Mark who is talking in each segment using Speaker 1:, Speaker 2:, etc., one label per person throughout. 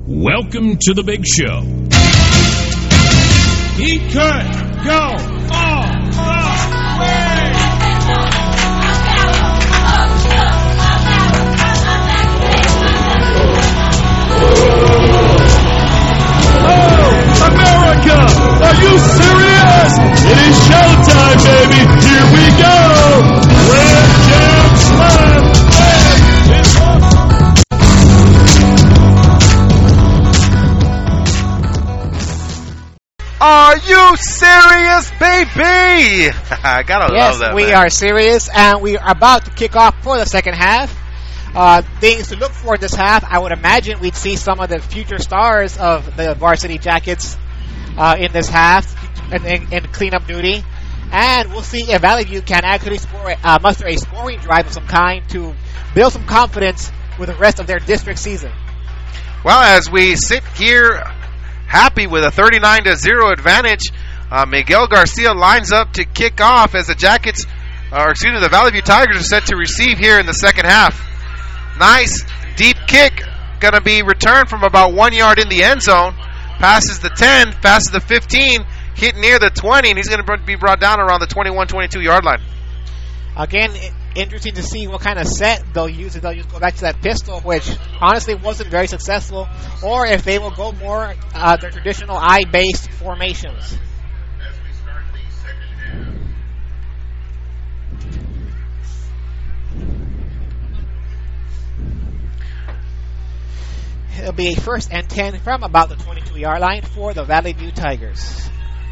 Speaker 1: Welcome to the big show. He could go all the way. Oh, America! Are you serious? It is showtime, baby! Here we go! Grand Jam Slam!
Speaker 2: Are you serious, baby? I gotta love that.
Speaker 3: Yes, we
Speaker 2: man.
Speaker 3: are serious, and we are about to kick off for the second half. Things to look for this half, I would imagine we'd see some of the future stars of the Varsity Jackets in this half in cleanup duty. And we'll see if Valley View can actually muster a scoring drive of some kind to build some confidence with the rest of their district season.
Speaker 2: Well, as we sit here happy with a 39-0 advantage, Miguel Garcia lines up to kick off as the the Valley View Tigers are set to receive here in the second half. Nice deep kick, going to be returned from about 1 yard in the end zone. Passes the 10, passes the 15, hit near the 20, and he's going to be brought down around the 21-22 yard line.
Speaker 3: Again, interesting to see what kind of set they'll use. If they'll go back to that pistol, which honestly wasn't very successful, or if they will go more their traditional eye-based formations. It'll be a 1st and 10 from about the 22-yard line for the Valley View Tigers.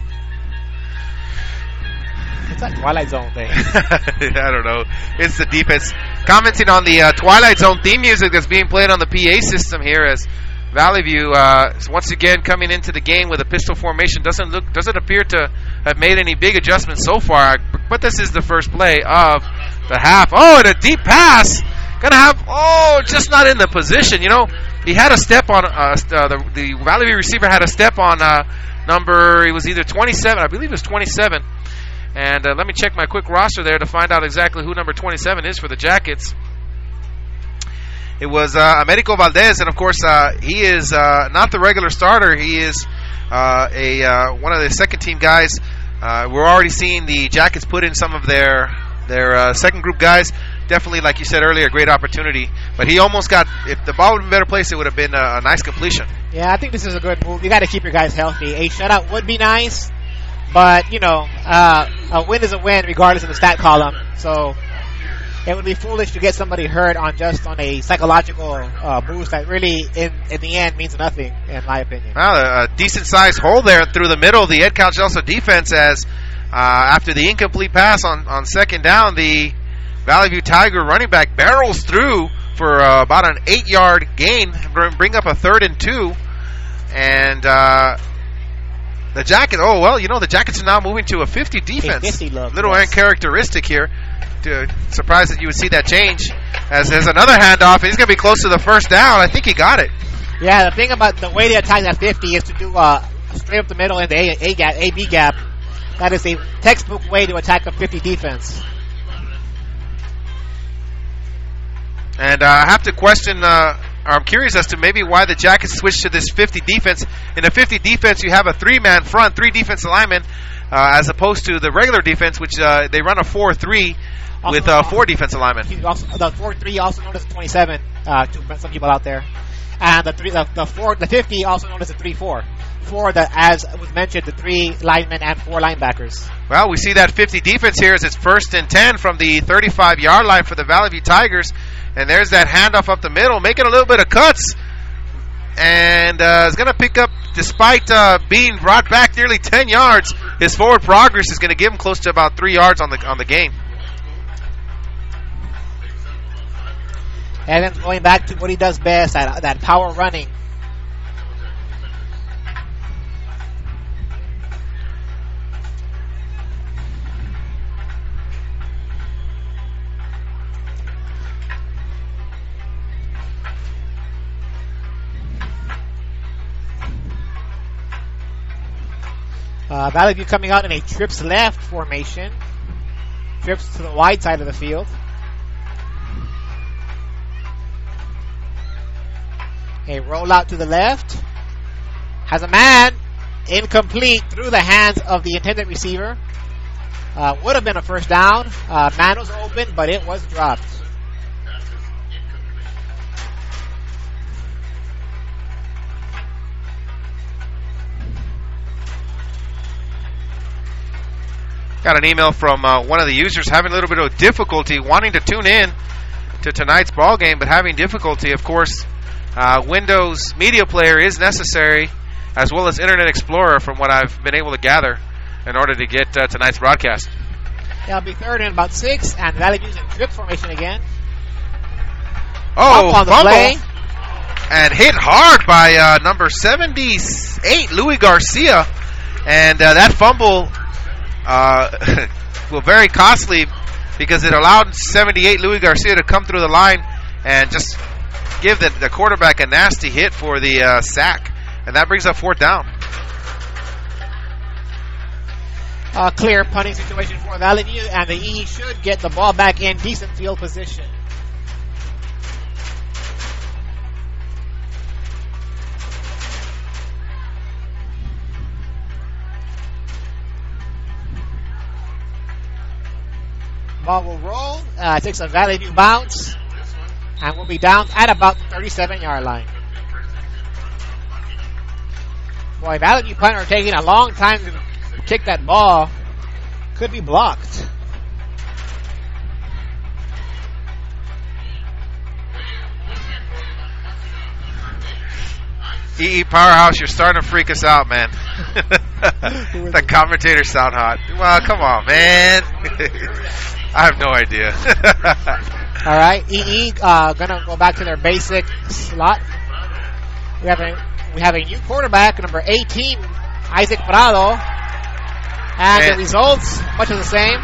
Speaker 3: It's that Twilight Zone thing.
Speaker 2: I don't know. It's the defense. Commenting on the Twilight Zone theme music that's being played on the PA system here as Valley View once again coming into the game with a pistol formation. Doesn't appear to have made any big adjustments so far. But this is the first play of the half. Oh, and a deep pass. Gonna have just not in the position. You know, he had a step on the Valley View receiver had a step on number. It was either 27. I believe it was 27. And let me check my quick roster there to find out exactly who number 27 is for the Jackets. It was Americo Valdez, and of course he is not the regular starter. He is one of the second team guys. We're already seeing the Jackets put in some of their second group guys. Definitely, like you said earlier, a great opportunity. But he almost got, if the ball would have been in a better place, it would have been a nice completion.
Speaker 3: Yeah, I think this is a good move. You got to keep your guys healthy. A shutout would be nice. But, you know, a win is a win regardless of the stat column. So it would be foolish to get somebody hurt on a psychological boost that really, in the end, means nothing, in my opinion.
Speaker 2: Well, a decent-sized hole there through the middle of the Ed Calcelso defense as after the incomplete pass on second down, the Valley View Tiger running back barrels through for about an 8-yard gain, bring up a 3rd and 2. And the Jackets, the Jackets are now moving to a 50 defense.
Speaker 3: A 50 look,
Speaker 2: little
Speaker 3: yes.
Speaker 2: uncharacteristic here. Surprised that you would see that change. As there's another handoff, he's going to be close to the first down. I think he got it.
Speaker 3: Yeah, the thing about the way they attack that 50 is to do straight up the middle in the A-B gap. That is a textbook way to attack a 50 defense.
Speaker 2: And I have to question, I'm curious as to maybe why the Jackets switched to this 50 defense. In a 50 defense, you have a 3-man front, 3 defensive linemen, as opposed to the regular defense, which they run a 4-3 with 4 defensive linemen.
Speaker 3: The 4-3, also known as the 27, to some people out there. And the 50, also known as the 3-4. As was mentioned, the 3 linemen and 4 linebackers.
Speaker 2: Well, we see that 50 defense here as it's 1st and 10 from the 35-yard line for the Valley View Tigers. And there's that handoff up the middle, making a little bit of cuts. And is going to pick up, despite being brought back nearly 10 yards, his forward progress is going to give him close to about 3 yards on the game.
Speaker 3: And then going back to what he does best, that power running. Valley View coming out in a trips left formation. Trips to the wide side of the field. A rollout to the left. Has a man. Incomplete through the hands of the intended receiver. Would have been a first down. Man was open, but it was dropped.
Speaker 2: Got an email from one of the users having a little bit of difficulty wanting to tune in to tonight's ball game, but having difficulty. Of course, Windows Media Player is necessary, as well as Internet Explorer, from what I've been able to gather, in order to get tonight's broadcast.
Speaker 3: It'll be third and about 6, and Valley View's in trip formation again.
Speaker 2: Oh,
Speaker 3: up on the
Speaker 2: fumble.
Speaker 3: play.
Speaker 2: And hit hard by number 78, Louis Garcia. And that fumble was very costly because it allowed 78 Louis Garcia to come through the line and just give the quarterback a nasty hit for the sack. And that brings up fourth down.
Speaker 3: Clear punting situation for Valley View, and the E should get the ball back in decent field position. Ball will roll, takes a Valley View bounce, and will be down at about the 37-yard line. Boy, Valley View punter are taking a long time to kick that ball. Could be blocked.
Speaker 2: EE Powerhouse, you're starting to freak us out, man. The commentators sound hot. Well, come on, man. I have no idea.
Speaker 3: All right, EE gonna go back to their basic slot. We have a new quarterback, number 18, Isaac Prado, and the results much of the same.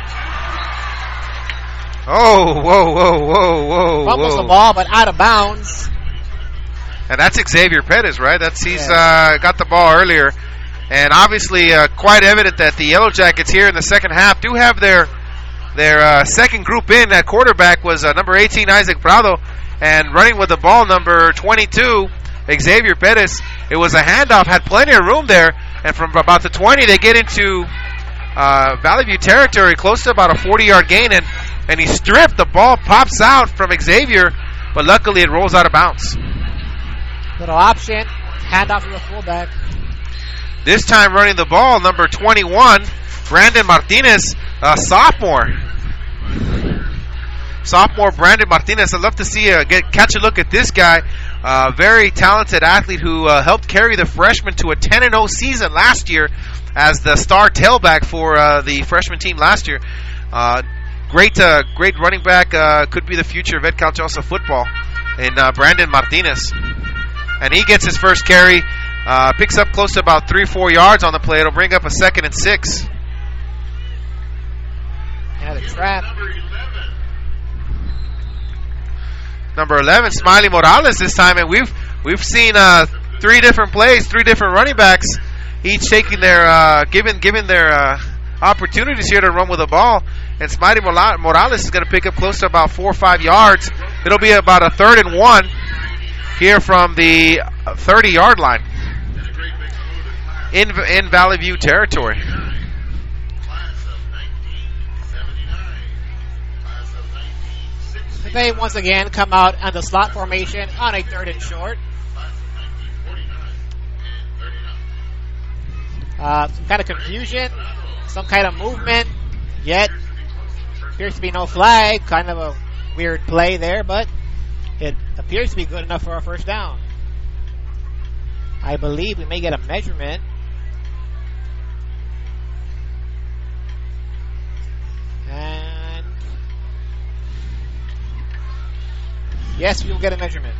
Speaker 2: Oh, whoa!
Speaker 3: Fumbles the ball, but out of bounds.
Speaker 2: And that's Xavier Pettis, right? He's got the ball earlier, and obviously quite evident that the Yellow Jackets here in the second half do have their second group in. That quarterback was number 18, Isaac Prado, and running with the ball, number 22, Xavier Pettis. It was a handoff, had plenty of room there, and from about the 20, they get into Valley View territory, close to about a 40-yard gain, and he stripped. The ball pops out from Xavier, but luckily it rolls out of bounds.
Speaker 3: Little option, handoff to the fullback.
Speaker 2: This time running the ball, number 21, Brandon Martinez, sophomore. Sophomore Brandon Martinez. I'd love to see catch a look at this guy. Very talented athlete who helped carry the freshman to a 10-0 season last year as the star tailback for the freshman team last year. Great running back. Could be the future of Ed Calchasa football in Brandon Martinez. And he gets his first carry, picks up close to about 3-4 yards on the play. It'll bring up a 2nd and 6.
Speaker 3: Another trap.
Speaker 2: Number 11, Smiley Morales this time, and we've seen 3 different plays, 3 different running backs, each taking their given their opportunities here to run with the ball. And Smiley Morales is going to pick up close to about 4 or 5 yards. It'll be about a 3rd and 1 here from the 30-yard line in Valley View territory.
Speaker 3: They once again come out on the slot formation on a 3rd and short. Some kind of confusion, some kind of movement, yet appears to be no flag. Kind of a weird play there, but it appears to be good enough for a first down. I believe we may get a measurement. And yes, we will get a measurement.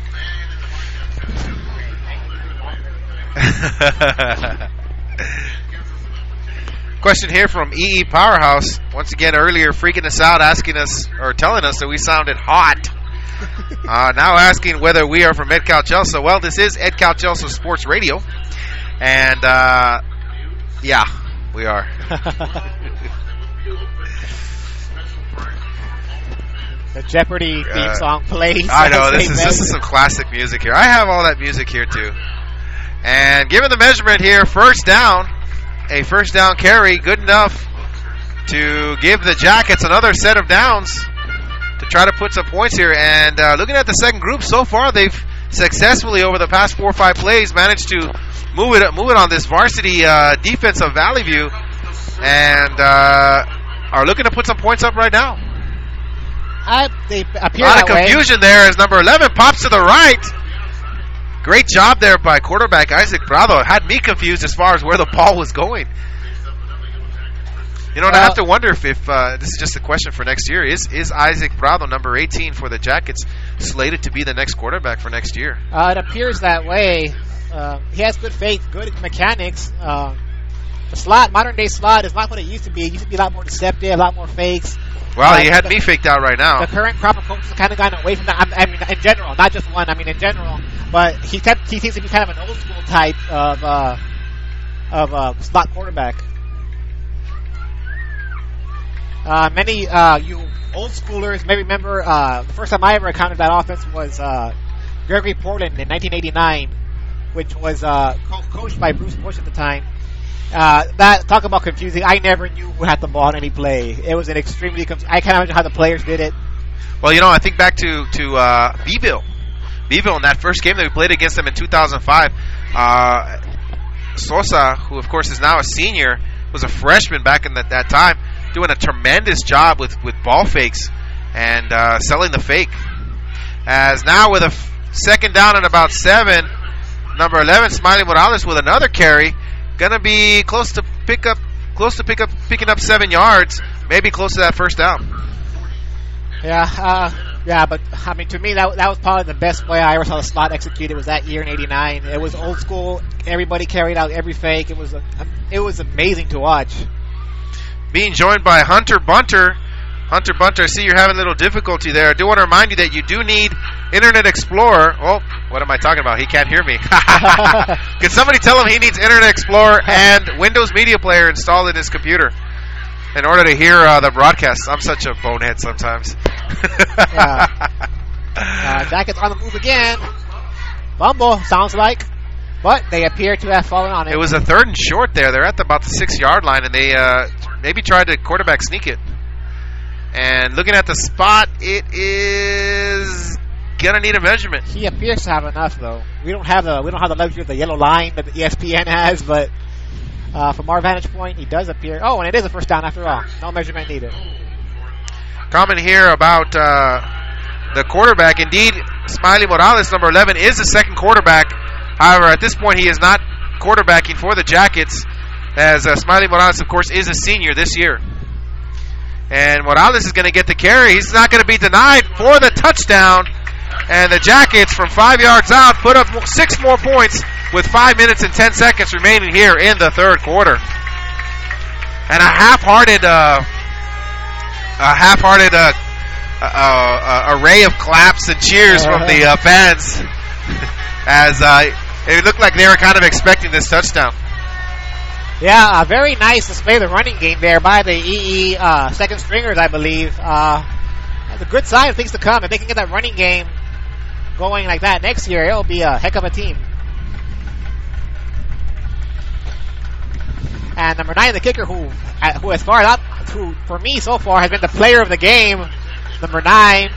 Speaker 2: Question here from EE Powerhouse. Once again, earlier freaking us out, asking us or telling us that we sounded hot. Now asking whether we are from Ed Calchasa. Well, this is Ed Calchasa Sports Radio. And, yeah, we are.
Speaker 3: The Jeopardy theme song plays.
Speaker 2: I know, this is some classic music here. I have all that music here too. And given the measurement here, first down, a first down carry, good enough to give the Jackets another set of downs to try to put some points here. And looking at the second group, so far they've successfully over the past 4 or 5 plays managed to move it on this varsity defense of Valley View, and are looking to put some points up right now.
Speaker 3: They appear
Speaker 2: a lot
Speaker 3: that
Speaker 2: of confusion there as number 11 pops to the right. Great job there by quarterback Isaac Prado. Had me confused as far as where the ball was going. You know, and I have to wonder if this is just a question for next year. Is Isaac Prado, number 18 for the Jackets, slated to be the next quarterback for next year?
Speaker 3: It appears that way. He has good faith, good mechanics. The slot, modern day slot, is not what it used to be. It used to be a lot more deceptive, a lot more fakes.
Speaker 2: Well, he had me faked out right now.
Speaker 3: The current crop of coaches have kind of gotten away from that. I mean, in general, not just one. I mean, in general. But he seems to be kind of an old school type of slot quarterback. Many you old schoolers may remember the first time I ever encountered that offense was Gregory Portland in 1989, which was coached by Bruce Bush at the time. Talk about confusing. I never knew who had the ball on any play. It was an extremely I can't imagine how the players did it.
Speaker 2: Well, you know, I think back to Beeville in that first game that we played against them in 2005. Sosa, who of course is now a senior, was a freshman back in that time, doing a tremendous job with ball fakes and selling the fake. As now with a second down and about 7, number 11 Smiley Morales with another carry, gonna be close to picking up 7 yards, maybe close to that first down.
Speaker 3: Yeah, but I mean, to me that was probably the best way I ever saw the slot executed. Was that year in '89. It was old school. Everybody carried out every fake. It was amazing to watch.
Speaker 2: Being joined by Hunter Bunter. Hunter Bunter, I see you're having a little difficulty there. I do want to remind you that you do need Internet Explorer. Oh, what am I talking about? He can't hear me. Can somebody tell him he needs Internet Explorer and Windows Media Player installed in his computer in order to hear the broadcast? I'm such a bonehead sometimes.
Speaker 3: Jackets on the move again. Fumble, sounds like. But they appear to have fallen on it.
Speaker 2: It was a 3rd and short there. They're at about the 6-yard line, and they maybe tried to quarterback sneak it. And looking at the spot, it is gonna need a measurement.
Speaker 3: He appears to have enough, though. We don't have the luxury of the yellow line that ESPN has, but from our vantage point, he does appear. Oh, and it is a first down after all. No measurement needed.
Speaker 2: Comment here about the quarterback. Indeed, Smiley Morales, number 11, is the second quarterback. However, at this point, he is not quarterbacking for the Jackets, as Smiley Morales, of course, is a senior this year. And Morales is going to get the carry. He's not going to be denied for the touchdown. And the Jackets, from 5 yards out, put up 6 more points with 5 minutes and 10 seconds remaining here in the third quarter. And a half-hearted array of claps and cheers from the fans, as it looked like they were kind of expecting this touchdown.
Speaker 3: Yeah, a very nice display of the running game there by the EE second stringers, I believe. That's a good sign of things to come. If they can get that running game going like that next year, it'll be a heck of a team. And number 9, the kicker, who as far as who for me so far has been the player of the game. Number 9,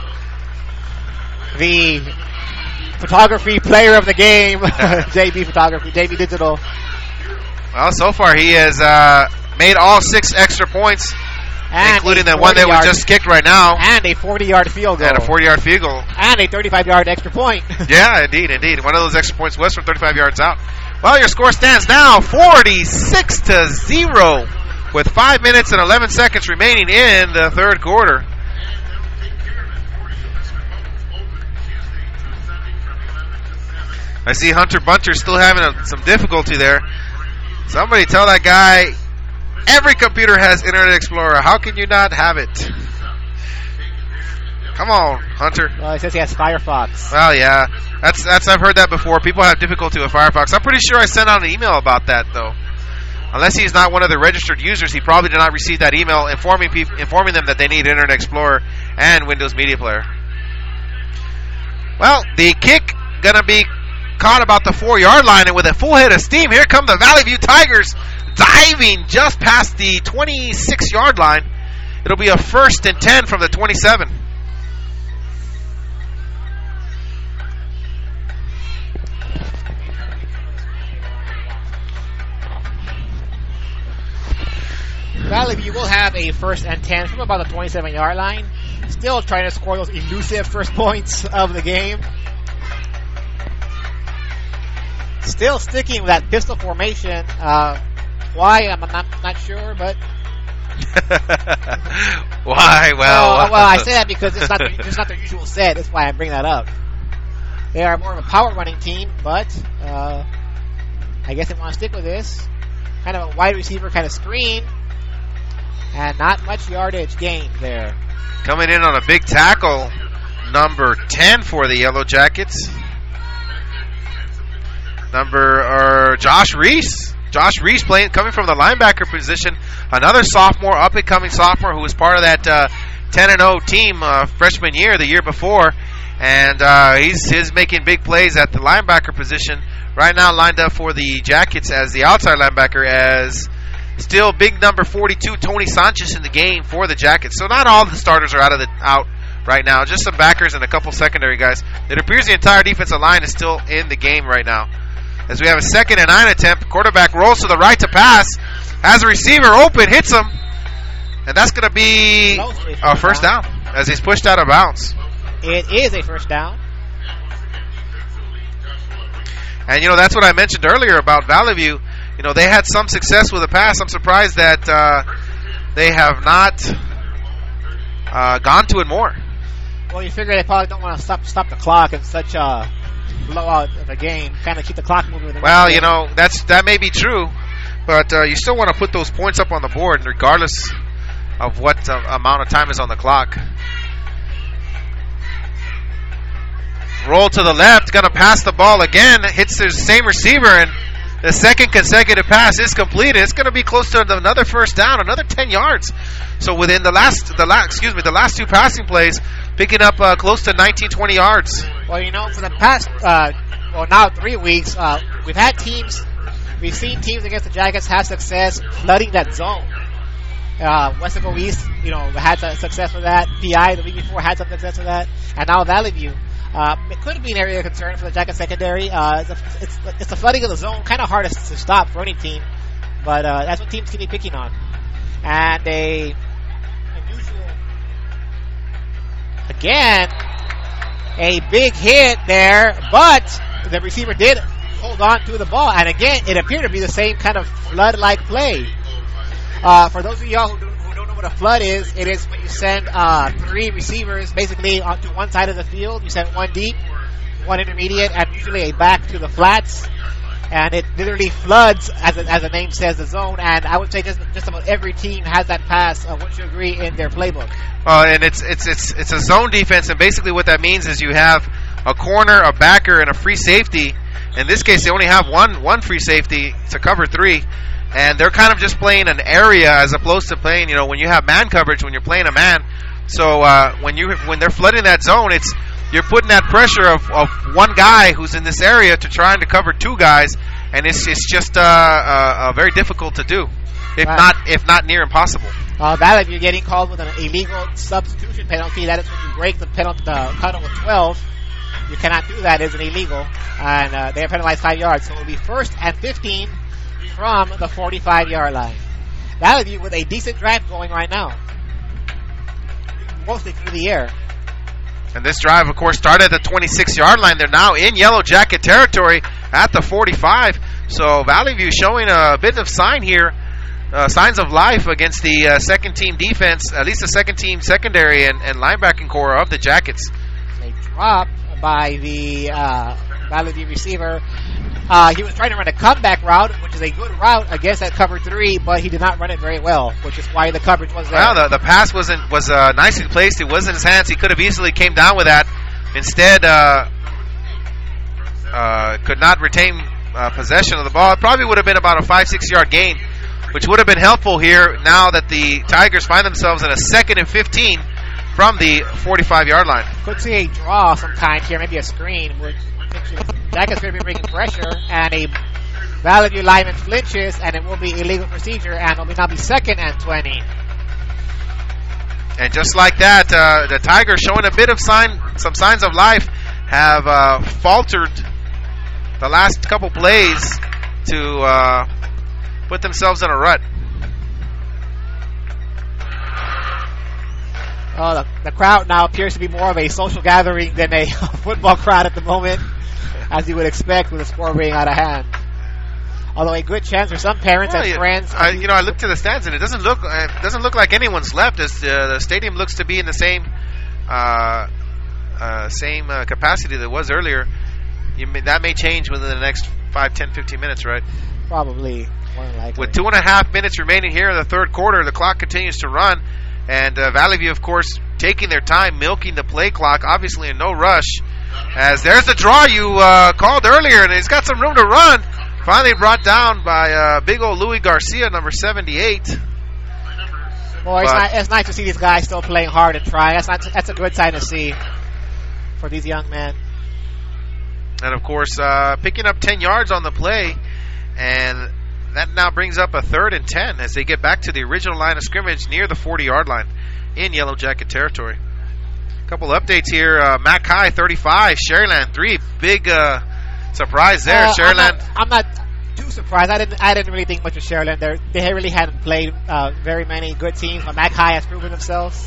Speaker 3: the photography player of the game, JB Photography, JB Digital.
Speaker 2: Well, so far he has made all 6 extra points,
Speaker 3: and
Speaker 2: including the one that we just kicked right now.
Speaker 3: And a 40-yard field goal.
Speaker 2: And a 40-yard field goal.
Speaker 3: And a 35-yard extra point.
Speaker 2: Yeah, indeed. One of those extra points was from 35 yards out. Well, your score stands now 46-0 with 5 minutes and 11 seconds remaining in the third quarter. I see Hunter Bunter still having some difficulty there. Somebody tell that guy, every computer has Internet Explorer. How can you not have it? Come on, Hunter.
Speaker 3: Well, it says he has Firefox.
Speaker 2: Well, yeah. That's I've heard that before. People have difficulty with Firefox. I'm pretty sure I sent out an email about that, though. Unless he's not one of the registered users, he probably did not receive that email informing them that they need Internet Explorer and Windows Media Player. Well, the kick going to be caught about the 4-yard line, and with a full head of steam, here come the Valley View Tigers diving just past the 26-yard line. It'll be a 1st and 10 from the 27.
Speaker 3: Valley View will have a 1st and 10 from about the 27-yard line. Still trying to score those elusive first points of the game. Still sticking with that pistol formation. Why? I'm not sure, but...
Speaker 2: Why? Well,
Speaker 3: I say that because it's not their usual set. That's why I bring that up. They are more of a power running team, but I guess they want to stick with this. Kind of a wide receiver kind of screen. And not much yardage gained there.
Speaker 2: Coming in on a big tackle, number 10 for the Yellow Jackets. Josh Reese. Josh Reese coming from the linebacker position. Another sophomore, up-and-coming sophomore who was part of that 10-0 team freshman year, the year before. And he's making big plays at the linebacker position. Right now lined up for the Jackets as the outside linebacker, as still big number 42, Tony Sanchez, in the game for the Jackets. So not all the starters are out right now. Just some backers and a couple secondary guys. It appears the entire defensive line is still in the game right now. As we have a 2nd and 9 attempt. Quarterback rolls to the right to pass. Has a receiver open, hits him. And that's going to be a first down as he's pushed out of bounds.
Speaker 3: It is a first down.
Speaker 2: And, that's what I mentioned earlier about Valley View. They had some success with the pass. I'm surprised that they have not gone to it more.
Speaker 3: Well, you figure they probably don't want to stop the clock in such a blowout of a game, kind of keep the clock moving.
Speaker 2: Well, that may be true, but you still want to put those points up on the board regardless of what amount of time is on the clock. Roll to the left, going to pass the ball again, hits the same receiver, and the second consecutive pass is completed. It's going to be close to another first down, another 10 yards. So within the last two passing plays, picking up close to 19, 20 yards.
Speaker 3: Well, for the past, now 3 weeks, we've seen teams against the Jackets have success flooding that zone. Wesco East, had some success with that. PI the week before had some success with that. And now Valley View. It could be an area of concern for the Jacket secondary. It's the flooding of the zone, kind of hard to stop for any team, but that's what teams can be picking on. And a big hit there, but the receiver did hold on to the ball, and again, it appeared to be the same kind of flood-like play. For those of y'all who don't know what a flood is, it is when you send 3 receivers basically onto one side of the field. You send one deep, one intermediate, and usually a back to the flats. And it literally floods, as the name says, the zone. And I would say just about every team has that pass, wouldn't you agree, in their playbook?
Speaker 2: And it's a zone defense, and basically what that means is you have a corner, a backer, and a free safety. In this case, they only have one free safety to cover 3. And they're kind of just playing an area as opposed to playing, when you have man coverage, when you're playing a man. So when they're flooding that zone, you're putting that pressure of one guy who's in this area to trying to cover 2 guys, and it's just very difficult to do, if not near impossible.
Speaker 3: That if you're getting called with an illegal substitution penalty, that is when you break the cutoff with 12. You cannot do that. It's an illegal, and they are penalized 5 yards. So it will be 1st and 15 from the 45-yard line. That would be with a decent drive going right now, mostly through the air.
Speaker 2: And this drive, of course, started at the 26-yard line. They're now in Yellow Jacket territory at the 45. So Valley View showing a bit of signs of life against the second-team defense, at least the second-team secondary and linebacking core of the Jackets.
Speaker 3: A drop by the Valley View receiver. He was trying to run a comeback route, which is a good route against that cover 3, but he did not run it very well, which is why the coverage was there.
Speaker 2: Well, the pass was nicely placed. It was in his hands. He could have easily came down with that. Instead, could not retain possession of the ball. It probably would have been about a 5-6 yard gain which would have been helpful here now that the Tigers find themselves in a 2nd and 15 from the 45-yard line.
Speaker 3: Could see a draw of some kind here, maybe a screen, which Jackets going to be bringing pressure, and a Valley View lineman flinches, and it will be illegal procedure, and it will now be 2nd and 20.
Speaker 2: And just like that, the Tigers showing a bit of some signs of life, have faltered the last couple plays to put themselves in a rut.
Speaker 3: The crowd now appears to be more of a social gathering than a football crowd at the moment, as you would expect with the score being out of hand. Although a good chance for some parents and friends.
Speaker 2: I looked to the stands and it doesn't look like anyone's left. As the stadium looks to be in the same capacity that it was earlier. That may change within the next 5, 10, 15 minutes, right?
Speaker 3: Probably, more than likely.
Speaker 2: With 2.5 minutes remaining here in the third quarter, the clock continues to run. And Valley View, of course, taking their time, milking the play clock, obviously in no rush. As there's the draw you called earlier, and he's got some room to run. Finally brought down by big old Louis Garcia, number 78.
Speaker 3: Well, it's nice to see these guys still playing hard and trying. That's a good sign to see for these young men.
Speaker 2: And, of course, picking up 10 yards on the play, and that now brings up a 3rd and 10 as they get back to the original line of scrimmage near the 40-yard line in Yellow Jacket territory. A couple updates here. Mac High 35, Sharyland 3. Big surprise there. Sharyland.
Speaker 3: I'm not too surprised. I didn't really think much of Sharyland. They really hadn't played very many good teams, but Mac High has proven themselves.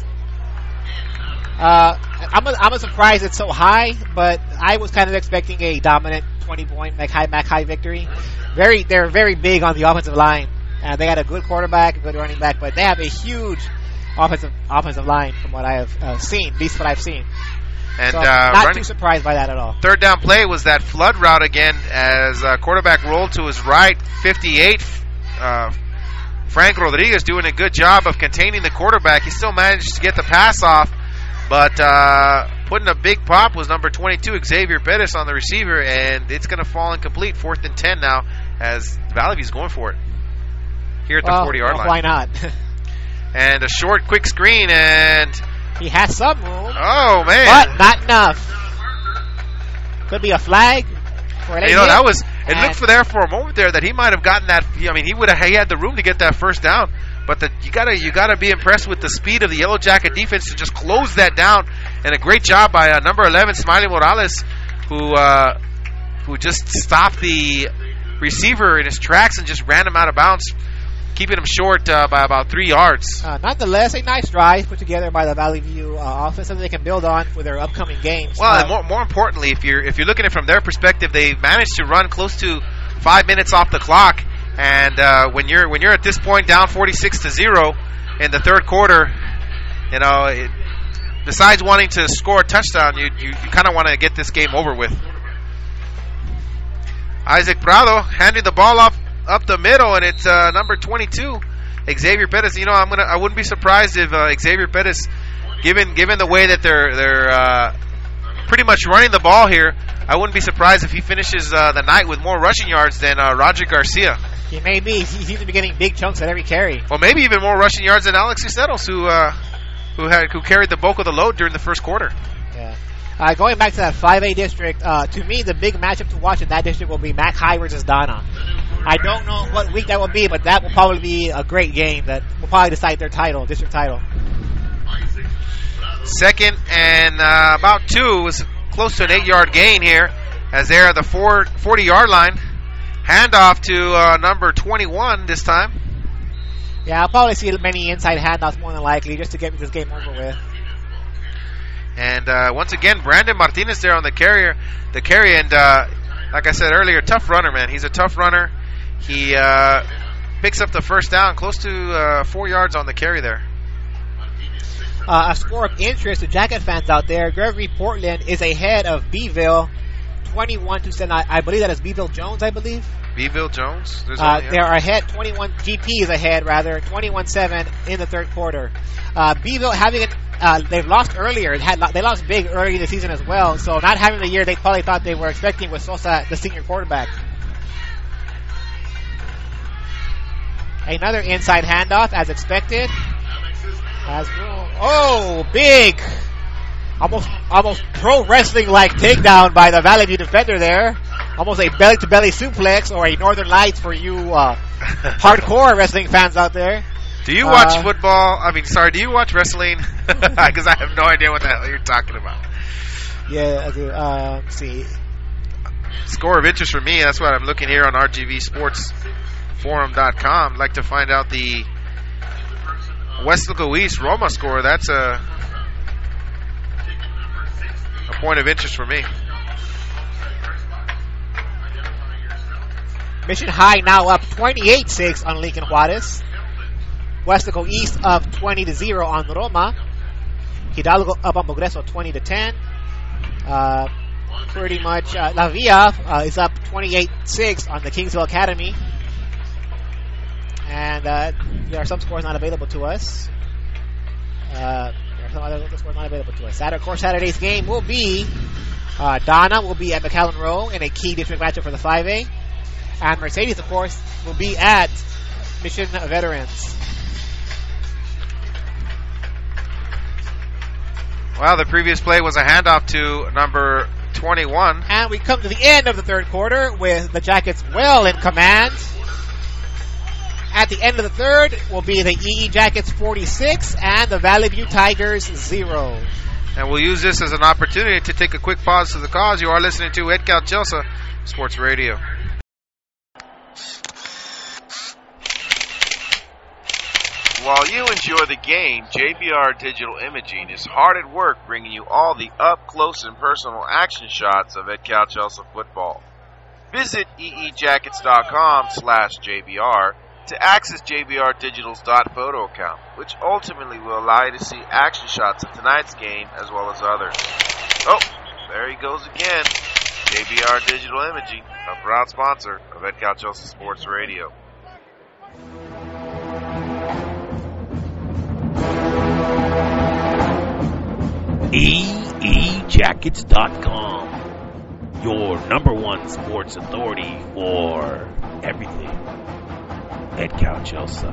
Speaker 3: I'm surprised it's so high, but I was kind of expecting a dominant 20-point Mac High victory. They're very big on the offensive line. They got a good quarterback, a good running back, but they have a huge offensive line from what I have seen, at least what I've seen.
Speaker 2: And
Speaker 3: so not too surprised by that at all.
Speaker 2: Third down play was that flood route again as quarterback rolled to his right, 58. Frank Rodriguez doing a good job of containing the quarterback. He still managed to get the pass off, but putting a big pop was number 22, Xavier Pettis, on the receiver, and it's going to fall incomplete. 4th and 10 now as Valley View's going for it here at the 40-yard line.
Speaker 3: Why not?
Speaker 2: And a short, quick screen, and
Speaker 3: he has some room.
Speaker 2: Oh, man.
Speaker 3: But not enough. Could be a flag.
Speaker 2: That was. It looked for a moment there that he might have gotten that. I mean, he had the room to get that first down. But you gotta be impressed with the speed of the Yellow Jacket defense to just close that down. And a great job by number 11, Smiley Morales, who just stopped the receiver in his tracks and just ran him out of bounds, keeping him short by about 3 yards.
Speaker 3: Nonetheless, a nice drive put together by the Valley View offense that they can build on for their upcoming games.
Speaker 2: Well, and more importantly, if you're looking at it from their perspective, they managed to run close to 5 minutes off the clock. And when you're at this point down 46-0 in the third quarter, besides wanting to score a touchdown, you kind of want to get this game over with. Isaac Prado handing the ball up the middle, and it's number 22, Xavier Pettis. I wouldn't be surprised if Xavier Pettis, given the way that they're pretty much running the ball here, I wouldn't be surprised if he finishes the night with more rushing yards than Roger Garcia.
Speaker 3: He may be. He seems to be getting big chunks at every carry.
Speaker 2: Well, maybe even more rushing yards than Alex Ciceros, who carried the bulk of the load during the first quarter.
Speaker 3: Yeah. Going back to that 5A district, to me, the big matchup to watch in that district will be Mac High versus Donna. I don't know what week that will be, but that will probably be a great game that will probably decide their district title.
Speaker 2: 2nd and about 2 was close to an 8-yard gain here as they're at the 40-yard line. Handoff to number 21 this time.
Speaker 3: Yeah, I'll probably see many inside handoffs more than likely just to get this game over with.
Speaker 2: And once again, Brandon Martinez there on the carry. And like I said earlier, tough runner, man. He's a tough runner. He picks up the first down, close to 4 yards on the carry there.
Speaker 3: A score of interest to Jacket fans out there. Gregory Portland is ahead of Beeville, 21-7. I believe that is Beeville Jones, I believe.
Speaker 2: Beeville Jones?
Speaker 3: They are ahead, GP is ahead, rather, 21-7 in the third quarter. Beeville they've lost earlier. They lost big early in the season as well, so not having the year they probably thought they were expecting with Sosa, the senior quarterback. Another inside handoff as expected. Big. Almost pro wrestling like takedown by the Valley View defender there. Almost a belly to belly suplex or a Northern Lights for you hardcore wrestling fans out there.
Speaker 2: Do you watch football? Do you watch wrestling? Because I have no idea what the hell you're talking about.
Speaker 3: Yeah, I do. Let's see.
Speaker 2: Score of interest for me, that's what I'm looking here on RGVSportsForum.com. I'd like to find out the Westlaco East Roma score. That's a point of interest for me.
Speaker 3: Mission High now up 28-6 on Lincoln Juarez. Westlaco East up 20-0 on Roma. Hidalgo up on Progreso 20-10. Pretty much La Villa is up 28-6 on the Kingsville Academy. And there are some scores not available to us. Saturday's game will be Donna will be at McAllen Row in a key district matchup for the 5A. And Mercedes, of course, will be at Mission Veterans.
Speaker 2: Well, the previous play was a handoff to number 21.
Speaker 3: And we come to the end of the third quarter with the Jackets well in command. At the end of the third will be the EE Jackets 46 and the Valley View Tigers 0.
Speaker 2: And we'll use this as an opportunity to take a quick pause to the cause. You are listening to Edcal Chelsea Sports Radio. While you enjoy the game, JBR Digital Imaging is hard at work bringing you all the up-close and personal action shots of Edcal Chelsea football. Visit eejackets.com/JBR to access JBR Digital's .photo account, which ultimately will allow you to see action shots of tonight's game as well as others. Oh, there he goes again. JBR Digital Imaging, a proud sponsor of Edcal Chelsea Sports Radio.
Speaker 1: EEJackets.com, your number one sports authority for everything Edcal Chelsea.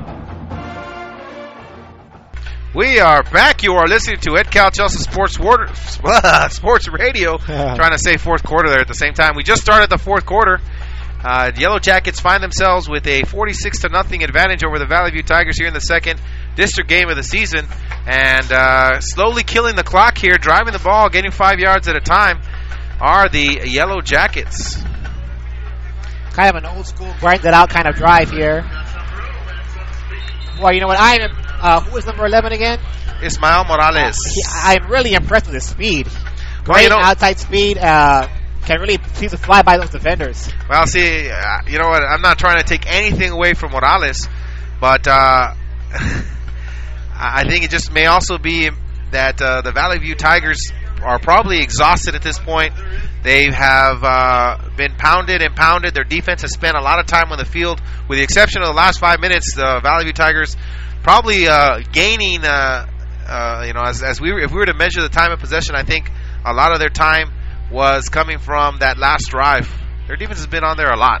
Speaker 2: We are back. You are listening to Edcal Chelsea Sports Radio. Trying to say fourth quarter there at the same time. We just started the fourth quarter. The Yellow Jackets find themselves with a 46-0 advantage over the Valley View Tigers here in the second district game of the season. And slowly killing the clock here, driving the ball, getting 5 yards at a time, are the Yellow Jackets.
Speaker 3: Kind of an old school, grinded out kind of drive here. Well, you know what? Who was number 11 again?
Speaker 2: Ismael Morales.
Speaker 3: I'm really impressed with his speed.
Speaker 2: Well,
Speaker 3: Great outside speed. Can really seem to fly by those defenders.
Speaker 2: Well, see, you know what? I'm not trying to take anything away from Morales, but I think it just may also be that the Valley View Tigers are probably exhausted at this point. They have been pounded and pounded. Their defense has spent a lot of time on the field. With the exception of the last 5 minutes, the Valley View Tigers probably gaining, if we were to measure the time of possession, I think a lot of their time was coming from that last drive. Their defense has been on there a lot.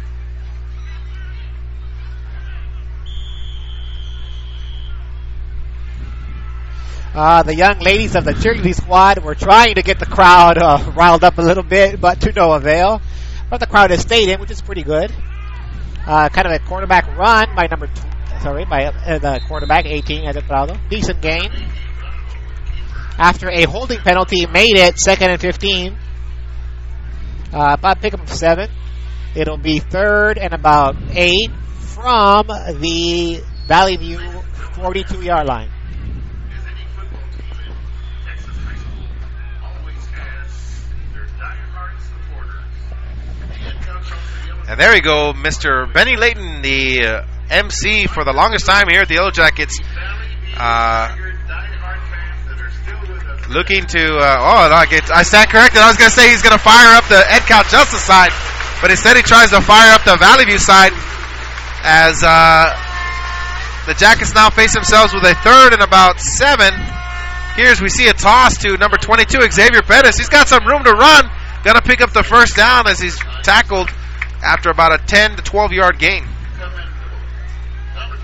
Speaker 3: The young ladies of the cheerleading squad were trying to get the crowd riled up a little bit, but to no avail. But the crowd has stayed in, which is pretty good. Kind of a quarterback run by the quarterback, 18, Ed Prado. Decent gain. After a holding penalty, made it 2nd and 15. About pick up of 7. It'll be 3rd and about 8 from the Valley View 42-yard line.
Speaker 2: And there you go, Mr. Benny Layton, the MC for the longest time here at the Yellow Jackets. Looking to, I stand corrected. I was going to say he's going to fire up the Edcal Chelsea side, but instead he tries to fire up the Valley View side as the Jackets now face themselves with a 3rd and about 7. Here's, we see a toss to number 22, Xavier Pettis. He's got some room to run. Going to pick up the first down as he's tackled after about a 10 to 12 yard gain.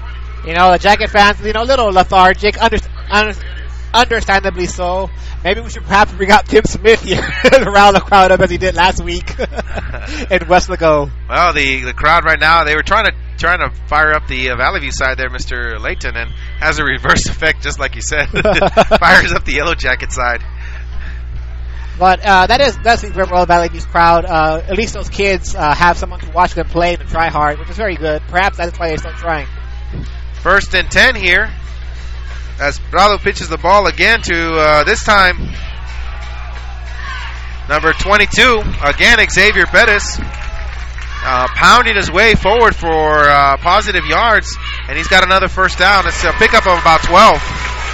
Speaker 3: The Jacket fans, a little lethargic, understandably so. Maybe we should perhaps bring out Tim Smith here to rile the crowd up as he did last week in Westlaco.
Speaker 2: Well, the crowd right now, they were trying to fire up the Valley View side there, Mr. Layton, and has a reverse effect, just like you said. Fires up the Yellow Jacket side.
Speaker 3: But that seems very well Valley View's crowd. At least those kids have someone to watch them play and try hard, which is very good. Perhaps that's why they're still trying.
Speaker 2: 1st and 10 here as Prado pitches the ball again to this time number 22, again Xavier Bettis, pounding his way forward for positive yards, and he's got another first down. It's a pickup of about 12.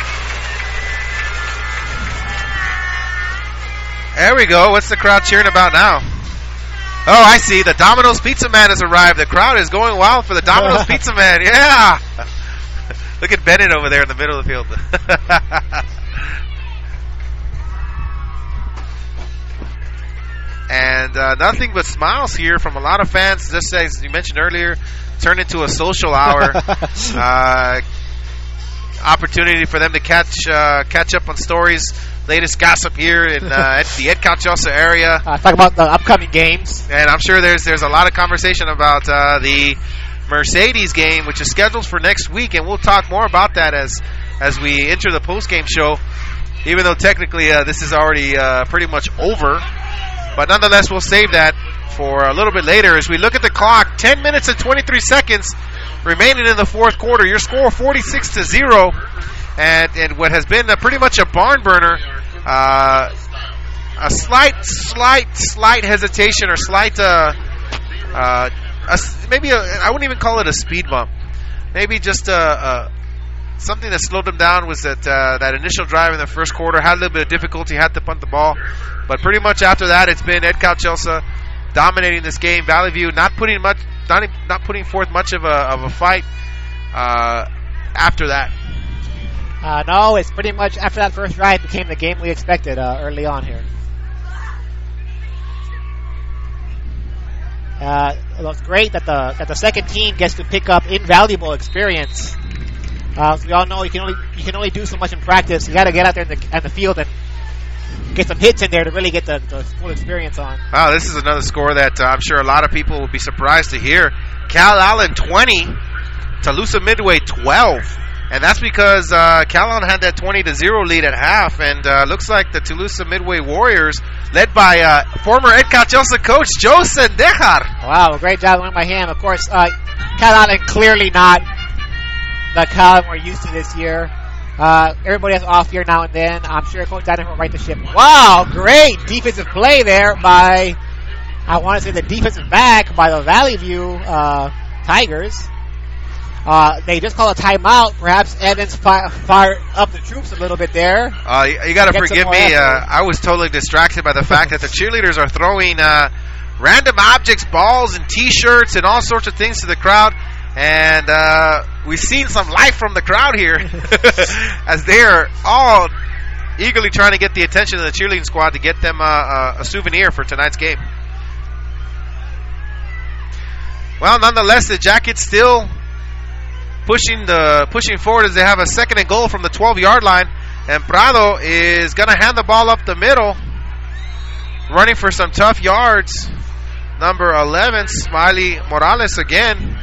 Speaker 2: There we go. What's the crowd cheering about now? Oh, I see. The Domino's Pizza Man has arrived. The crowd is going wild for the Domino's Pizza Man. Yeah. Look at Bennett over there in the middle of the field. And nothing but smiles here from a lot of fans. Just as you mentioned earlier, turned into a social hour. Opportunity for them to catch up on stories, latest gossip here in at the Ed Calchosa area.
Speaker 3: Talk about the upcoming games.
Speaker 2: And I'm sure there's a lot of conversation about the Mercedes game, which is scheduled for next week, and we'll talk more about that as we enter the post-game show, even though technically this is already pretty much over. But nonetheless, we'll save that for a little bit later. As we look at the clock, 10 minutes and 23 seconds remaining in the fourth quarter. Your score 46-0, and what has been pretty much a barn burner. A slight hesitation or slight maybe I wouldn't even call it a speed bump. Maybe just something that slowed them down was that initial drive in the first quarter. Had a little bit of difficulty, had to punt the ball. But pretty much after that, it's been Ed Calchosa dominating this game. Valley View not putting forth much of a fight after that.
Speaker 3: No, it's pretty much after that first drive became the game we expected early on here. It looks great that the second team gets to pick up invaluable experience. As we all know, you can only do so much in practice. You got to get out there in the field and get some hits in there to really get the full experience on.
Speaker 2: Wow, this is another score that I'm sure a lot of people will be surprised to hear. Cal Allen 20, Toluca Midway 12. And that's because Cal Allen had that 20-0 lead at half, and looks like the Toluca Midway Warriors, led by former Ed Calchosa coach Joe Sendejar.
Speaker 3: Wow, great job by him. Of course, Cal Allen clearly not the Cal Allen we're used to this year. Everybody has off year now and then. I'm sure Coach Daniel will right the ship. Wow, great defensive play there by, I want to say, the defensive back by the Valley View Tigers. They just call a timeout. Perhaps Evans fired up the troops a little bit there.
Speaker 2: You got to forgive me. I was totally distracted by the fact that the cheerleaders are throwing random objects, balls, and T-shirts, and all sorts of things to the crowd. And we've seen some life from the crowd here as they are all eagerly trying to get the attention of the cheerleading squad to get them a souvenir for tonight's game. Well, nonetheless, the Jackets still pushing forward as they have a 2nd and goal from the 12-yard line, and Prado is going to hand the ball up the middle, running for some tough yards. Number 11, Smiley Morales again.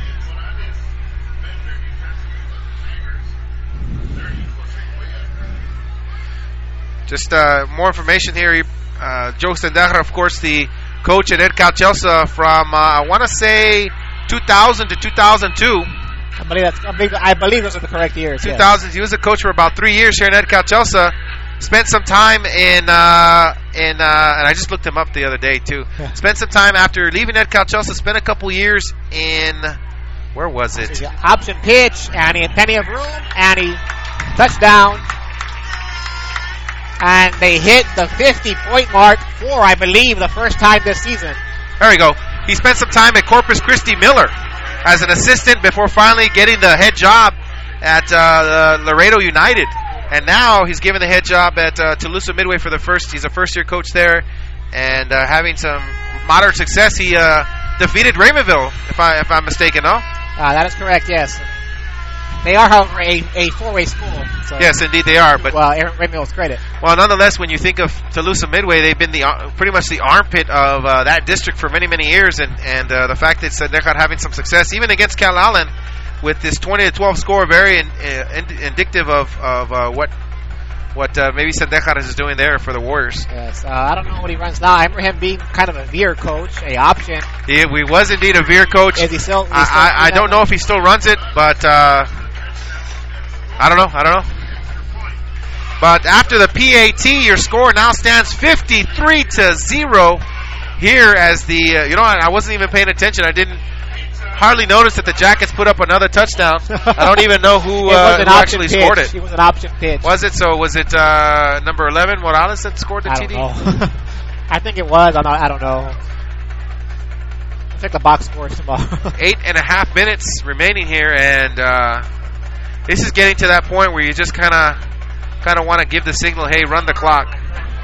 Speaker 2: Just more information here. Joe Sendejar, of course, the coach at Ed Calchosa from I want to say 2000 to 2002.
Speaker 3: I believe those are the correct years.
Speaker 2: 2000. Yes. He was a coach for about 3 years here in Ed Calchosa. Spent some time in and I just looked him up the other day too. Spent some time after leaving Ed Calchosa. Spent a couple years in, where was it?
Speaker 3: Option pitch, Annie, plenty of room, Annie, touchdown, and they hit the 50-point mark for, I believe, the first time this season.
Speaker 2: There we go. He spent some time at Corpus Christi Miller as an assistant before finally getting the head job at Laredo United. And now he's given the head job at Toluca Midway for he's a first-year coach there, and having some moderate success. He defeated Raymondville, if I'm mistaken, no?
Speaker 3: That is correct, yes. They are, however, a four-way school. So,
Speaker 2: Yes, indeed they are. But
Speaker 3: well, Aaron Ramil's credit.
Speaker 2: well, nonetheless, when you think of Tolosa Midway, they've been pretty much the armpit of that district for many, many years, and the fact that Sandejar having some success, even against Cal Allen, with this 20-12 score, very indicative of what maybe Sandejar is doing there for the Warriors.
Speaker 3: Yes, I don't know what he runs now. I remember him being kind of a veer coach, a option.
Speaker 2: He was indeed a veer coach.
Speaker 3: Is he still?
Speaker 2: I don't know if he still runs it, but I don't know. But after the PAT, your score now stands 53-0 here as the, I wasn't even paying attention. I didn't hardly notice that the Jackets put up another touchdown. I don't even know who actually scored it.
Speaker 3: It was an option pitch.
Speaker 2: Was it? So was it number 11, Morales, that scored the TD?
Speaker 3: I don't know. I think it was. I don't know. I'll check the box scores tomorrow.
Speaker 2: 8.5 minutes remaining here, and this is getting to that point where you just kind of want to give the signal, hey, run the clock.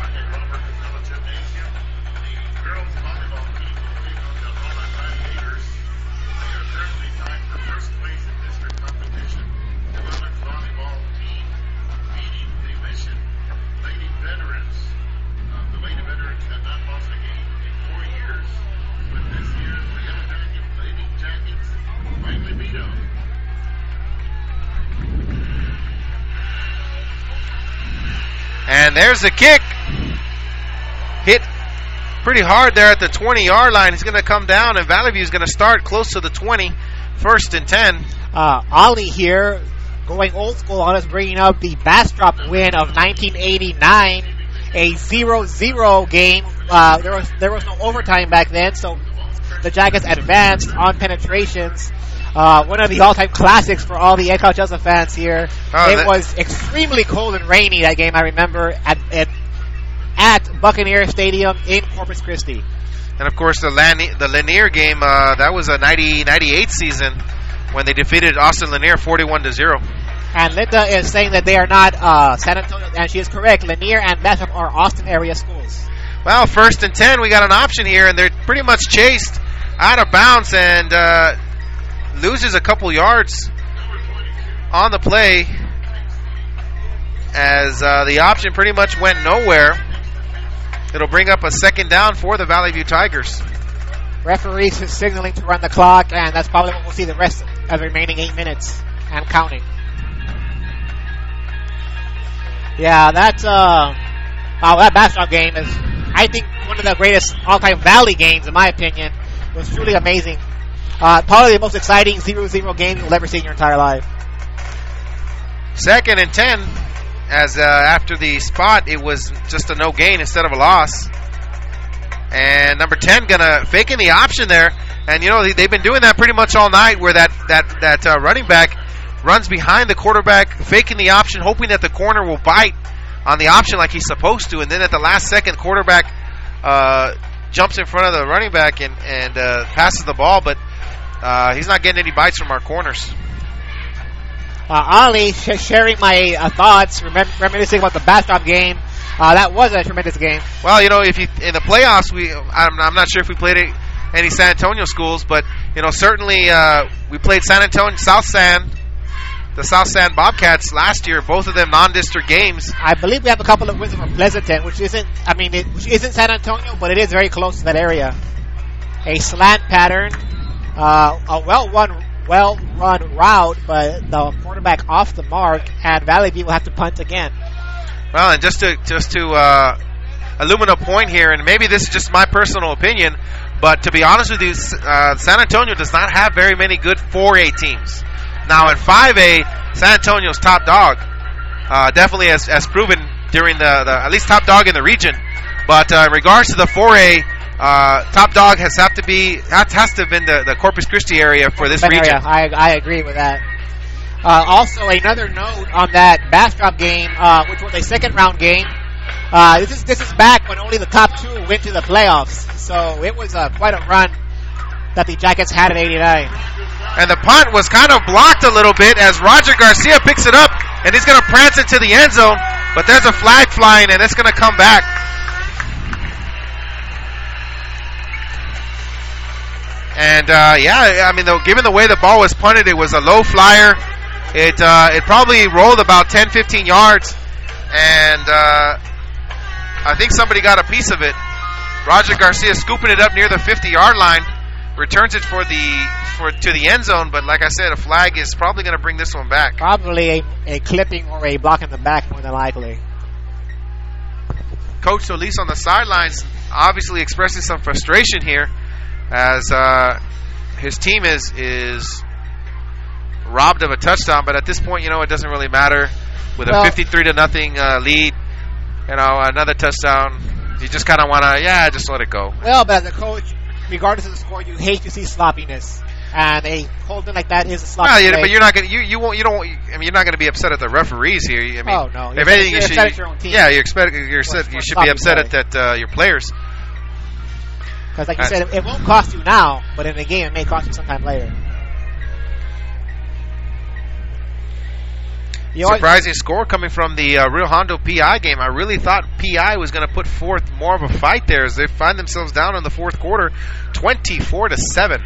Speaker 2: And there's the kick. Hit pretty hard there at the 20-yard line. He's going to come down, and Valley View is going to start close to the 20, 1st and 10.
Speaker 3: Ollie here going old school on us, bringing up the Bastrop win of 1989, a 0-0 game. There was no overtime back then, so the Jackets advanced on penetrations. One of the all-time classics for all the Ed Calchasa fans here. It was extremely cold and rainy that game, I remember, at Buccaneer Stadium in Corpus Christi.
Speaker 2: And, of course, the Lanier game, that was a 98 season when they defeated Austin Lanier 41-0.
Speaker 3: And Linda is saying that they are not San Antonio, and she is correct. Lanier and Bastrop are Austin area schools.
Speaker 2: Well, 1st and 10, we got an option here, and they're pretty much chased out of bounds, and loses a couple yards on the play as the option pretty much went nowhere. It'll bring up a 2nd down for the Valley View Tigers.
Speaker 3: Referees is signaling to run the clock, and that's probably what we'll see the rest of the remaining 8 minutes and counting. Yeah, that Bastrop game is, I think, one of the greatest all-time Valley games, in my opinion. It was truly amazing. Probably the most exciting 0-0 game you'll ever see in your entire life.
Speaker 2: 2nd and 10, as after the spot, it was just a no gain instead of a loss. And number 10 gonna faking the option there, and they've been doing that pretty much all night, where that running back runs behind the quarterback, faking the option, hoping that the corner will bite on the option like he's supposed to, and then at the last second, quarterback jumps in front of the running back and passes the ball, but he's not getting any bites from our corners.
Speaker 3: Ali sharing my thoughts, reminiscing about the Bastrop game. That was a tremendous game.
Speaker 2: Well, if you in the playoffs, I'm not sure if we played any San Antonio schools, but certainly we played San Antonio, the South San Bobcats last year. Both of them non-district games.
Speaker 3: I believe we have a couple of wins from Pleasanton, which isn't San Antonio, but it is very close to that area. A slant pattern. A well-run route, but the quarterback off the mark, and Valley View will have to punt again.
Speaker 2: Well, and just to illumine a point here, and maybe this is just my personal opinion, but to be honest with you, San Antonio does not have very many good 4A teams. Now in 5A, San Antonio's top dog, definitely as proven during the at least top dog in the region. But in regards to the 4A, top dog has to have been the Corpus Christi area for this region.
Speaker 3: I agree with that. Also, another note on that Bastrop game, which was a 2nd round game. This is back when only the top 2 went to the playoffs. So it was quite a run that the Jackets had in '89.
Speaker 2: And the punt was kind of blocked a little bit as Roger Garcia picks it up, and he's going to prance into the end zone. But there's a flag flying, and it's going to come back. And, given the way the ball was punted, it was a low flyer It probably rolled about 10, 15 yards, and I think somebody got a piece of it. Roger Garcia scooping it up near the 50-yard line, returns it to the end zone, but like I said, a flag is probably going to bring this one back.
Speaker 3: Probably a clipping or a block in the back, more than likely.
Speaker 2: Coach Solis on the sidelines obviously expressing some frustration here as his team is robbed of a touchdown, but at this point, it doesn't really matter. With a 53-0 lead, another touchdown, you just kind of want to, just let it go.
Speaker 3: Well, but as a coach, regardless of the score, you hate to see sloppiness, and a holding like that is a sloppy play.
Speaker 2: But you're not going to you're not going to be upset at the referees here. I mean,
Speaker 3: oh no,
Speaker 2: if anything, you should.
Speaker 3: At your own team.
Speaker 2: Yeah, you should be upset at your players.
Speaker 3: Because, like you said, it won't cost you now, but in the game, it may cost you sometime later.
Speaker 2: Surprising score coming from the Rio Hondo PI game. I really thought PI was going to put forth more of a fight there as they find themselves down in the fourth quarter, 24-7.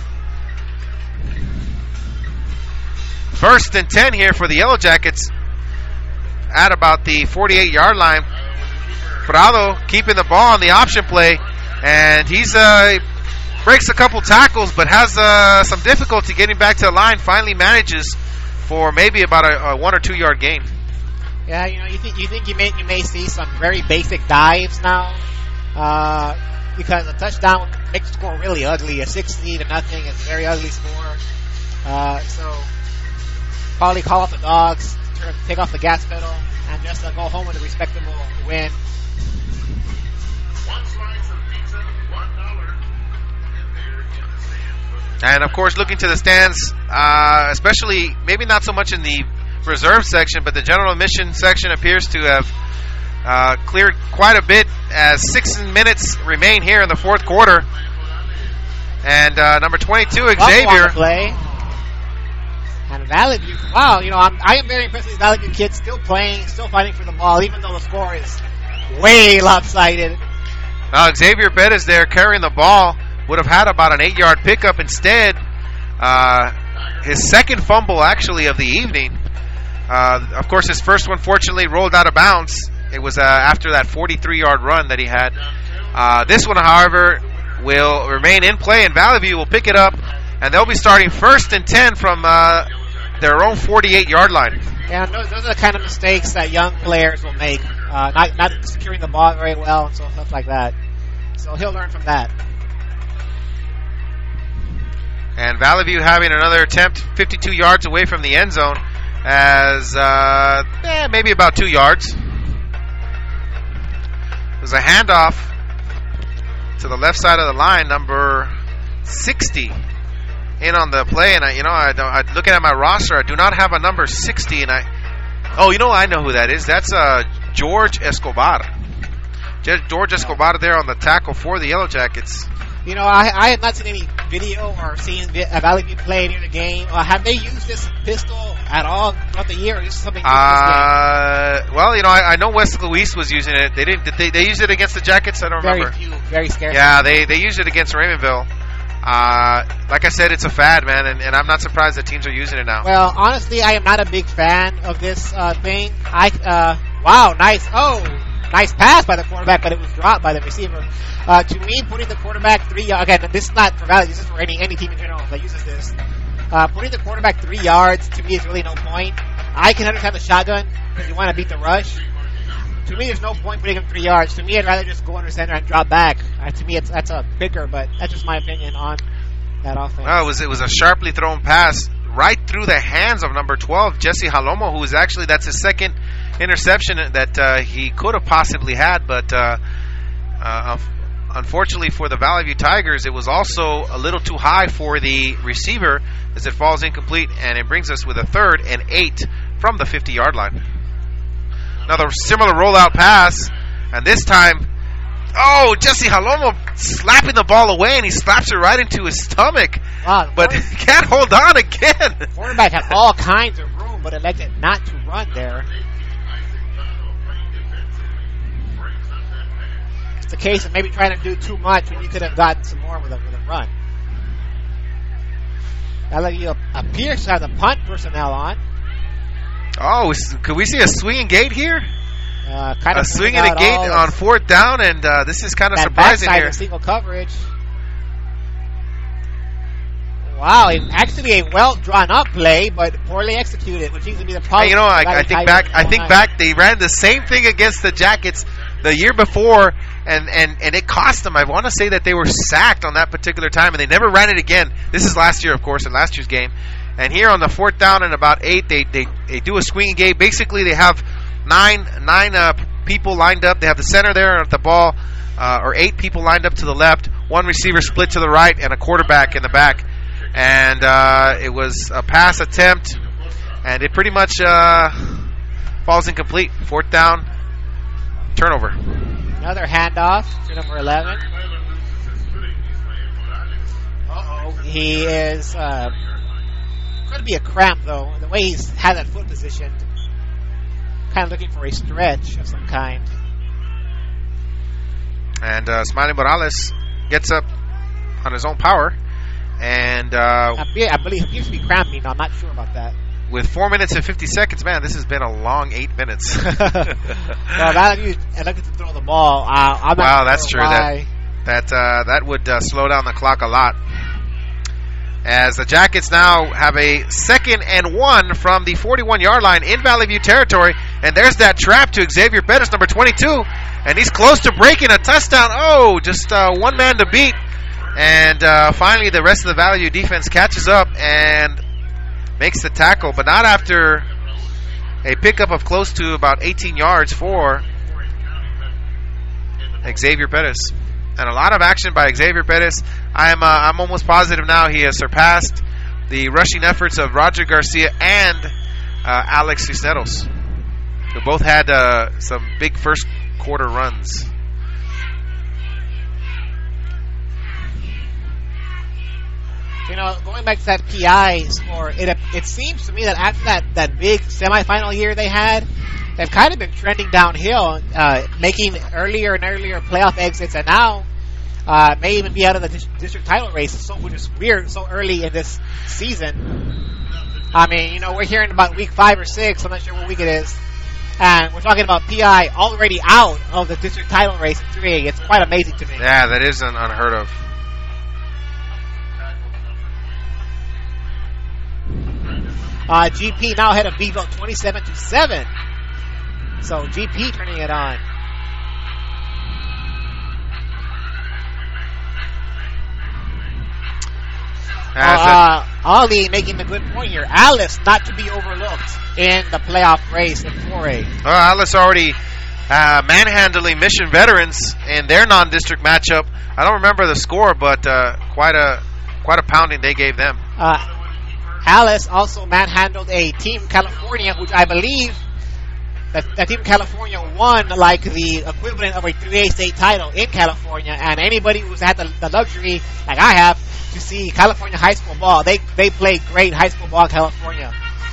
Speaker 2: First and 10 here for the Yellow Jackets at about the 48-yard line. Prado keeping the ball on the option play, and he's breaks a couple tackles, but has some difficulty getting back to the line. Finally manages for maybe about a 1 or 2 yard gain.
Speaker 3: Yeah, you think you may see some very basic dives now, because a touchdown makes the score really ugly. A 60-0 is a very ugly score. So probably call off the dogs, take off the gas pedal, and just go home with a respectable win.
Speaker 1: One slice of pizza, $1.
Speaker 2: And, of course, looking to the stands, especially maybe not so much in the reserve section, but the general admission section appears to have cleared quite a bit as 6 minutes remain here in the fourth quarter. And number 22, Xavier.
Speaker 3: Play. And Valley View, wow, I am very impressed with these Valley View kids still playing, still fighting for the ball, even though the score is way lopsided.
Speaker 2: Now, Xavier Bettis there carrying the ball. Would have had about an 8-yard pickup. Instead, his second fumble actually of the evening. Of course, his first one fortunately rolled out of bounds. It was after that 43-yard run that he had. This one, however, will remain in play, and Valley View will pick it up, and they'll be starting 1st and 10 from their own 48-yard line.
Speaker 3: Yeah, those are the kind of mistakes that young players will make, not securing the ball very well and stuff like that. So he'll learn from that.
Speaker 2: And Valley View having another attempt 52 yards away from the end zone as maybe about 2 yards. There's a handoff to the left side of the line, number 60 in on the play. And I looking at my roster, I do not have a number 60. And I know who that is. That's George Escobar. George Escobar there on the tackle for the Yellow Jackets.
Speaker 3: I have not seen any video or seen Valley View play near the game. Have they used this pistol at all throughout the year? Or is this something new this game?
Speaker 2: Well, I know West Luis was using it. They didn't. They used it against the Jackets? I don't remember.
Speaker 3: Very few, very scarce.
Speaker 2: Yeah, they used it against Raymondville. Like I said, it's a fad, man, and I'm not surprised that teams are using it now.
Speaker 3: Well, honestly, I am not a big fan of this thing. Wow, nice. Oh. Nice pass by the quarterback, but it was dropped by the receiver. To me, putting the quarterback 3 yards, again, this is not for Valley, this is for any team in general that uses this. Putting the quarterback 3 yards, to me, is really no point. I can understand the shotgun because you want to beat the rush. To me, there's no point putting him 3 yards. To me, I'd rather just go under center and drop back. To me, that's a bigger, but that's just my opinion on that offense.
Speaker 2: Oh, it was a sharply thrown pass right through the hands of number 12, Jesse Halomo, who is actually, that's his second interception that he could have possibly had, but unfortunately for the Valley View Tigers, it was also a little too high for the receiver as it falls incomplete, and it brings us with a 3rd and 8 from the 50-yard line. Another similar rollout pass, and this time, Jesse Halomo slapping the ball away, and he slaps it right into his stomach, but can't hold on again.
Speaker 3: The quarterback had all kinds of room, but elected not to run there. It's the case of maybe trying to do too much when you could have gotten some more with a run. Valley View appears to have the punt personnel on.
Speaker 2: Oh, could we see a swinging gate here?
Speaker 3: Kind
Speaker 2: A
Speaker 3: of
Speaker 2: swinging a gate on fourth down, and this is kind of surprising here.
Speaker 3: Single coverage. Wow, actually a well drawn up play, but poorly executed, which seems to be the problem.
Speaker 2: Hey, I think back. They ran the same thing against the Jackets the year before, and it cost them. I want to say that they were sacked on that particular time, and they never ran it again. This is last year, of course, in last year's game. And here on the fourth down and about 8, they do a swinging gate. Basically, they have nine people lined up. They have the center there at the ball, or 8 people lined up to the left, 1 receiver split to the right, and a quarterback in the back. And it was a pass attempt, and it pretty much falls incomplete. Fourth down, turnover.
Speaker 3: Another handoff to number 11. He is going to be a cramp, though. The way he's had that foot positioned, kind of looking for a stretch of some kind.
Speaker 2: And Smiley Morales gets up on his own power. And
Speaker 3: I believe he appears to be cramping. I'm not sure about that.
Speaker 2: With 4 minutes and 50 seconds, man, this has been a long 8 minutes.
Speaker 3: Well, Valley View elected to throw the ball. I'm not sure
Speaker 2: that's true.
Speaker 3: Why.
Speaker 2: That would slow down the clock a lot. As the Jackets now have a 2nd and 1 from the 41-yard line in Valley View territory. And there's that trap to Xavier Pettis, number 22. And he's close to breaking a touchdown. Oh, just one man to beat. And finally, the rest of the Valley View defense catches up and makes the tackle, but not after a pickup of close to about 18 yards for Xavier Pettis. And a lot of action by Xavier Pettis. I'm almost positive now he has surpassed the rushing efforts of Roger Garcia and Alex Cisneros, who both had some big first quarter runs.
Speaker 3: Going back to that PI score, it seems to me that after that big semifinal year they had, they've kind of been trending downhill, making earlier and earlier playoff exits, and now may even be out of the district title race, which is weird, so early in this season. I mean, we're hearing about week 5 or 6, I'm not sure what week it is, and we're talking about PI already out of the district title race in 3A. It's quite amazing to me.
Speaker 2: Yeah, that is unheard of.
Speaker 3: GP now ahead of Beeville 27-7. So GP turning it on. Ollie making a good point here. Alice not to be overlooked in the playoff race in 4A.
Speaker 2: Alice already manhandling Mission Veterans in their non-district matchup. I don't remember the score, but quite a pounding they gave them.
Speaker 3: Alice also manhandled a Team California, which I believe that Team California won like the equivalent of a 3A state title in California. And anybody who's had the luxury, like I have, to see California high school ball, they play great high school ball in California.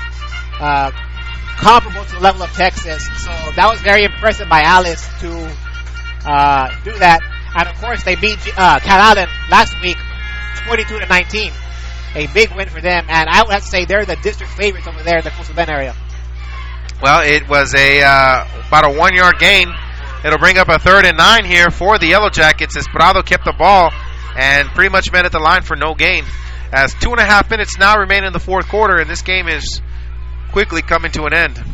Speaker 3: Comparable to the level of Texas. So that was very impressive by Alice to do that. And of course they beat Cal Allen last week 22-19. A big win for them, and I would have to say they're the district favorites over there in the Coastal Bend area.
Speaker 2: Well, it was about a 1 yard gain. It'll bring up a 3rd and 9 here for the Yellow Jackets as Prado kept the ball and pretty much met at the line for no gain. As 2.5 minutes now remain in the fourth quarter, and this game is quickly coming to an end.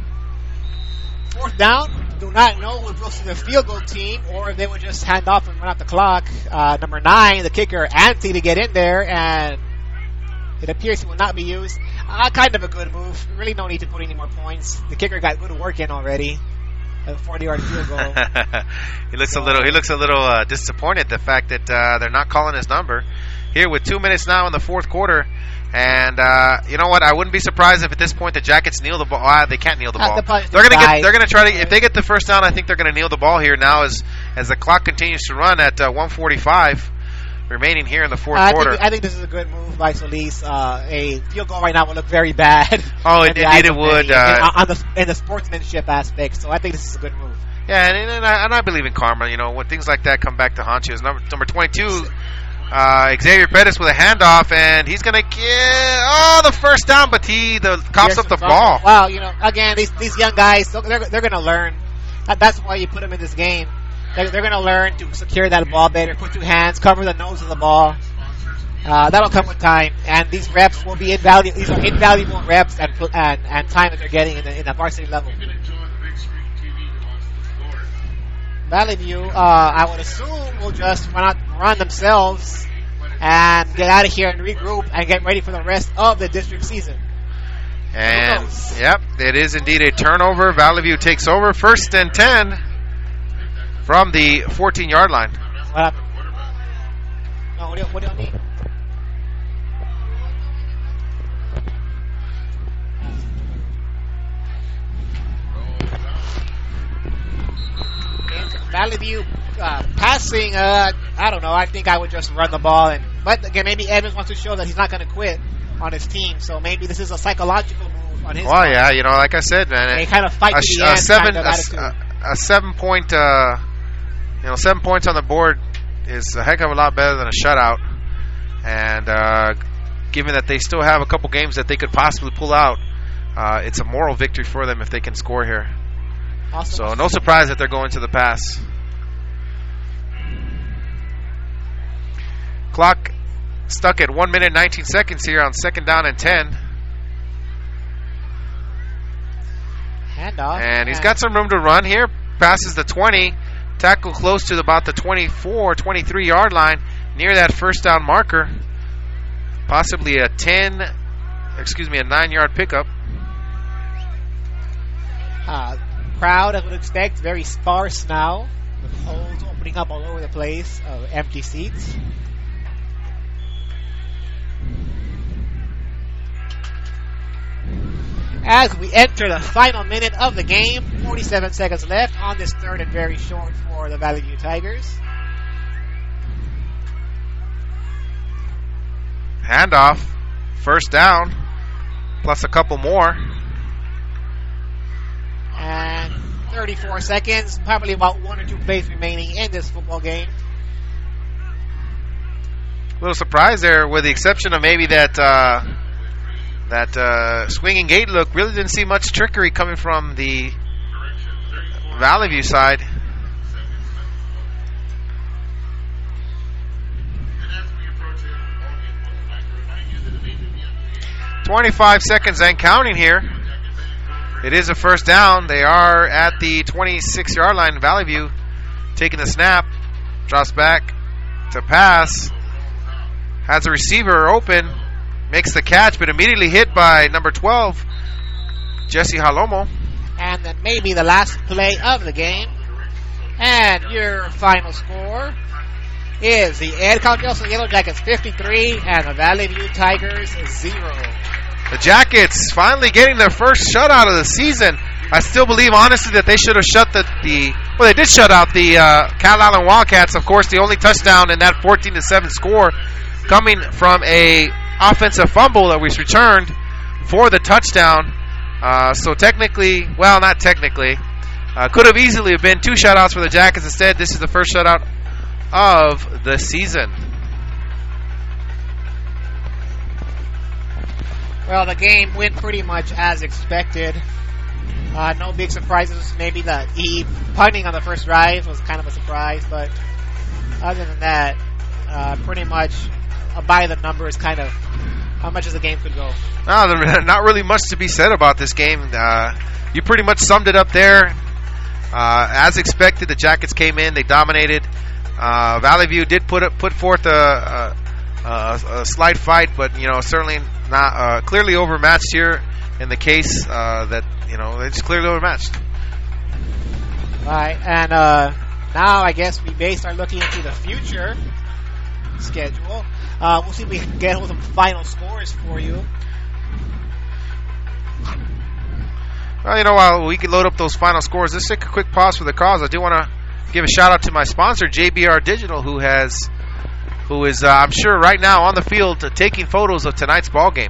Speaker 3: Fourth down. Do not know if we'll see the field goal team or if they would just hand off and run out the clock. Number 9, the kicker, Anthony, to get in there, and it appears he will not be used. Kind of a good move. Really no need to put any more points. The kicker got good work in already. A 40-yard field goal.
Speaker 2: He looks a little disappointed the fact that they're not calling his number here with 2 minutes now in the fourth quarter. And you know what? I wouldn't be surprised if at this point the Jackets kneel the ball. They can't kneel the ball. They're gonna try to. If they get the first down, I think they're gonna kneel the ball here now as the clock continues to run at 1:45 remaining here in the fourth quarter.
Speaker 3: I think this is a good move by Solis. A field goal right now would look very bad.
Speaker 2: Oh, indeed it would.
Speaker 3: In the sportsmanship aspect, so I think this is a good move.
Speaker 2: Yeah, and I believe in karma. When things like that come back to haunt you. As number 22 Xavier Pettis with a handoff, and he's going to get the first down, but the coughs up the ball.
Speaker 3: Well, again, these young guys, they're going to learn. That's why you put them in this game. They're going to learn to secure that ball better, put two hands, cover the nose of the ball. That'll come with time, and these reps will be invaluable. These are invaluable reps and time that they're getting in the varsity level. Valley View, I would assume, will just run themselves and get out of here and regroup and get ready for the rest of the district season.
Speaker 2: And, yep, it is indeed a turnover. Valley View takes over. 1st and 10 from the 14-yard line.
Speaker 3: What happened? No, what do you mean? Valley View passing, I don't know. I think I would just run the ball. But again, maybe Edmonds wants to show that he's not going to quit on his team. So maybe this is a psychological move on his part.
Speaker 2: Yeah, like I said, man.
Speaker 3: They kind of fight to the end.
Speaker 2: 7 point, 7 points on the board is a heck of a lot better than a shutout. And given that they still have a couple games that they could possibly pull out, it's a moral victory for them if they can score here. Awesome. So no surprise that they're going to the pass. Clock stuck at 1 minute 19 seconds here on 2nd down and 10.
Speaker 3: Handoff.
Speaker 2: And he's got some room to run here. Passes the 20. Tackle close to about the 24, 23-yard line near that first down marker. Possibly a 9-yard pickup.
Speaker 3: Crowd, I would expect, very sparse now, with holes opening up all over the place of empty seats. As we enter the final minute of the game, 47 seconds left on this 3rd and very short for the Valley View Tigers.
Speaker 2: Handoff, 1st down, plus a couple more.
Speaker 3: And 34 seconds, probably about 1 or 2 plays remaining in this football game.
Speaker 2: A little surprise there, with the exception of maybe that swinging gate look. Really didn't see much trickery coming from the Valley View side. .25 seconds and counting here. It is a 1st down. They are at the 26-yard line. Valley View taking the snap. Drops back to pass. Has a receiver open. Makes the catch, but immediately hit by number 12, Jesse Halomo.
Speaker 3: And then maybe the last play of the game. And your final score is the Ed Carl-Nelson Yellow Jackets 53 and the Valley View Tigers 0.
Speaker 2: The Jackets finally getting their first shutout of the season. I still believe, honestly, that they should have shut they did shut out the Cal Island Wildcats. Of course, the only touchdown in that 14-7 score coming from a offensive fumble that was returned for the touchdown. So technically, well, not technically, could have easily have been 2 shutouts for the Jackets. Instead, this is the first shutout of the season.
Speaker 3: Well, the game went pretty much as expected. No big surprises. Maybe the punting on the first drive was kind of a surprise, but other than that, pretty much by the numbers, kind of how much as the game could go.
Speaker 2: No, not really much to be said about this game. You pretty much summed it up there. As expected, the Jackets came in, they dominated. Valley View did put forth a slight fight, but certainly not clearly overmatched here in the case that it's clearly overmatched.
Speaker 3: All right, and now I guess we may start looking into the future schedule. We'll see if we can get some final scores for you.
Speaker 2: Well, while we can load up those final scores, let's take a quick pause for the cause. I do want to give a shout out to my sponsor, JBR Digital, who is I'm sure right now on the field taking photos of tonight's ball game.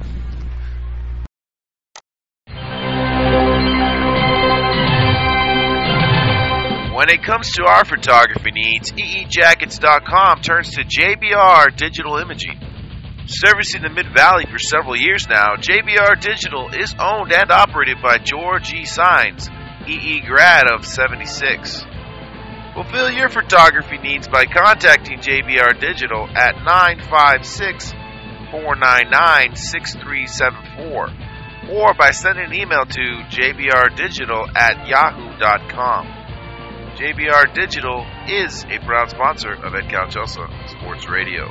Speaker 4: When it comes to our photography needs, EEJackets.com turns to JBR Digital Imaging. Servicing the Mid-Valley for several years now, JBR Digital is owned and operated by George E. Signs, EE grad of 76. Fulfill your photography needs by contacting JBR Digital at 956-499-6374 or by sending an email to jbrdigital@yahoo.com. JBR Digital is a proud sponsor of Ed Calchosa Sports Radio.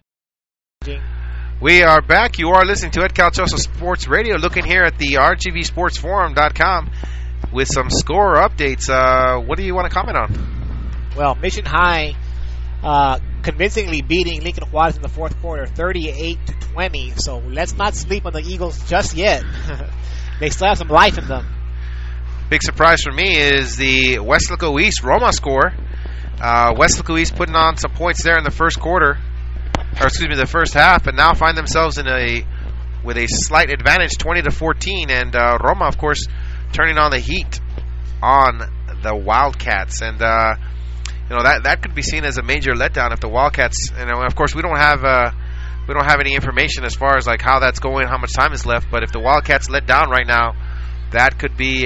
Speaker 2: We are back. You are listening to Ed Calchosa Sports Radio, looking here at the RGVSportsForum.com with some score updates. What do you want to comment on?
Speaker 3: Well, Mission High convincingly beating Lincoln Juarez in the fourth quarter, 38-20. So let's not sleep on the Eagles just yet. They still have some life in them.
Speaker 2: Big surprise for me is the Weslaco East Roma score. Weslaco East putting on some points there in the first quarter, or excuse me, the first half, and now find themselves with a slight advantage, 20-14, and Roma, of course, turning on the heat on the Wildcats, and that could be seen as a major letdown if the Wildcats. Of course, we don't have any information as far as like how that's going, how much time is left, but if the Wildcats let down right now, that could be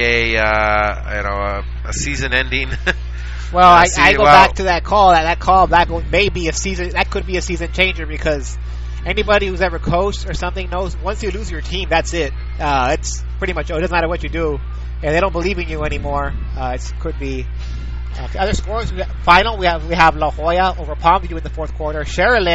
Speaker 2: a season-ending.
Speaker 3: Well, I go back to that call. That call that may be a season. That could be a season changer because anybody who's ever coached or something knows once you lose your team, that's it. It's pretty much. It doesn't matter what you do, and they don't believe in you anymore. It could be. Other scores. Final. We have La Jolla over Palmview in the fourth quarter.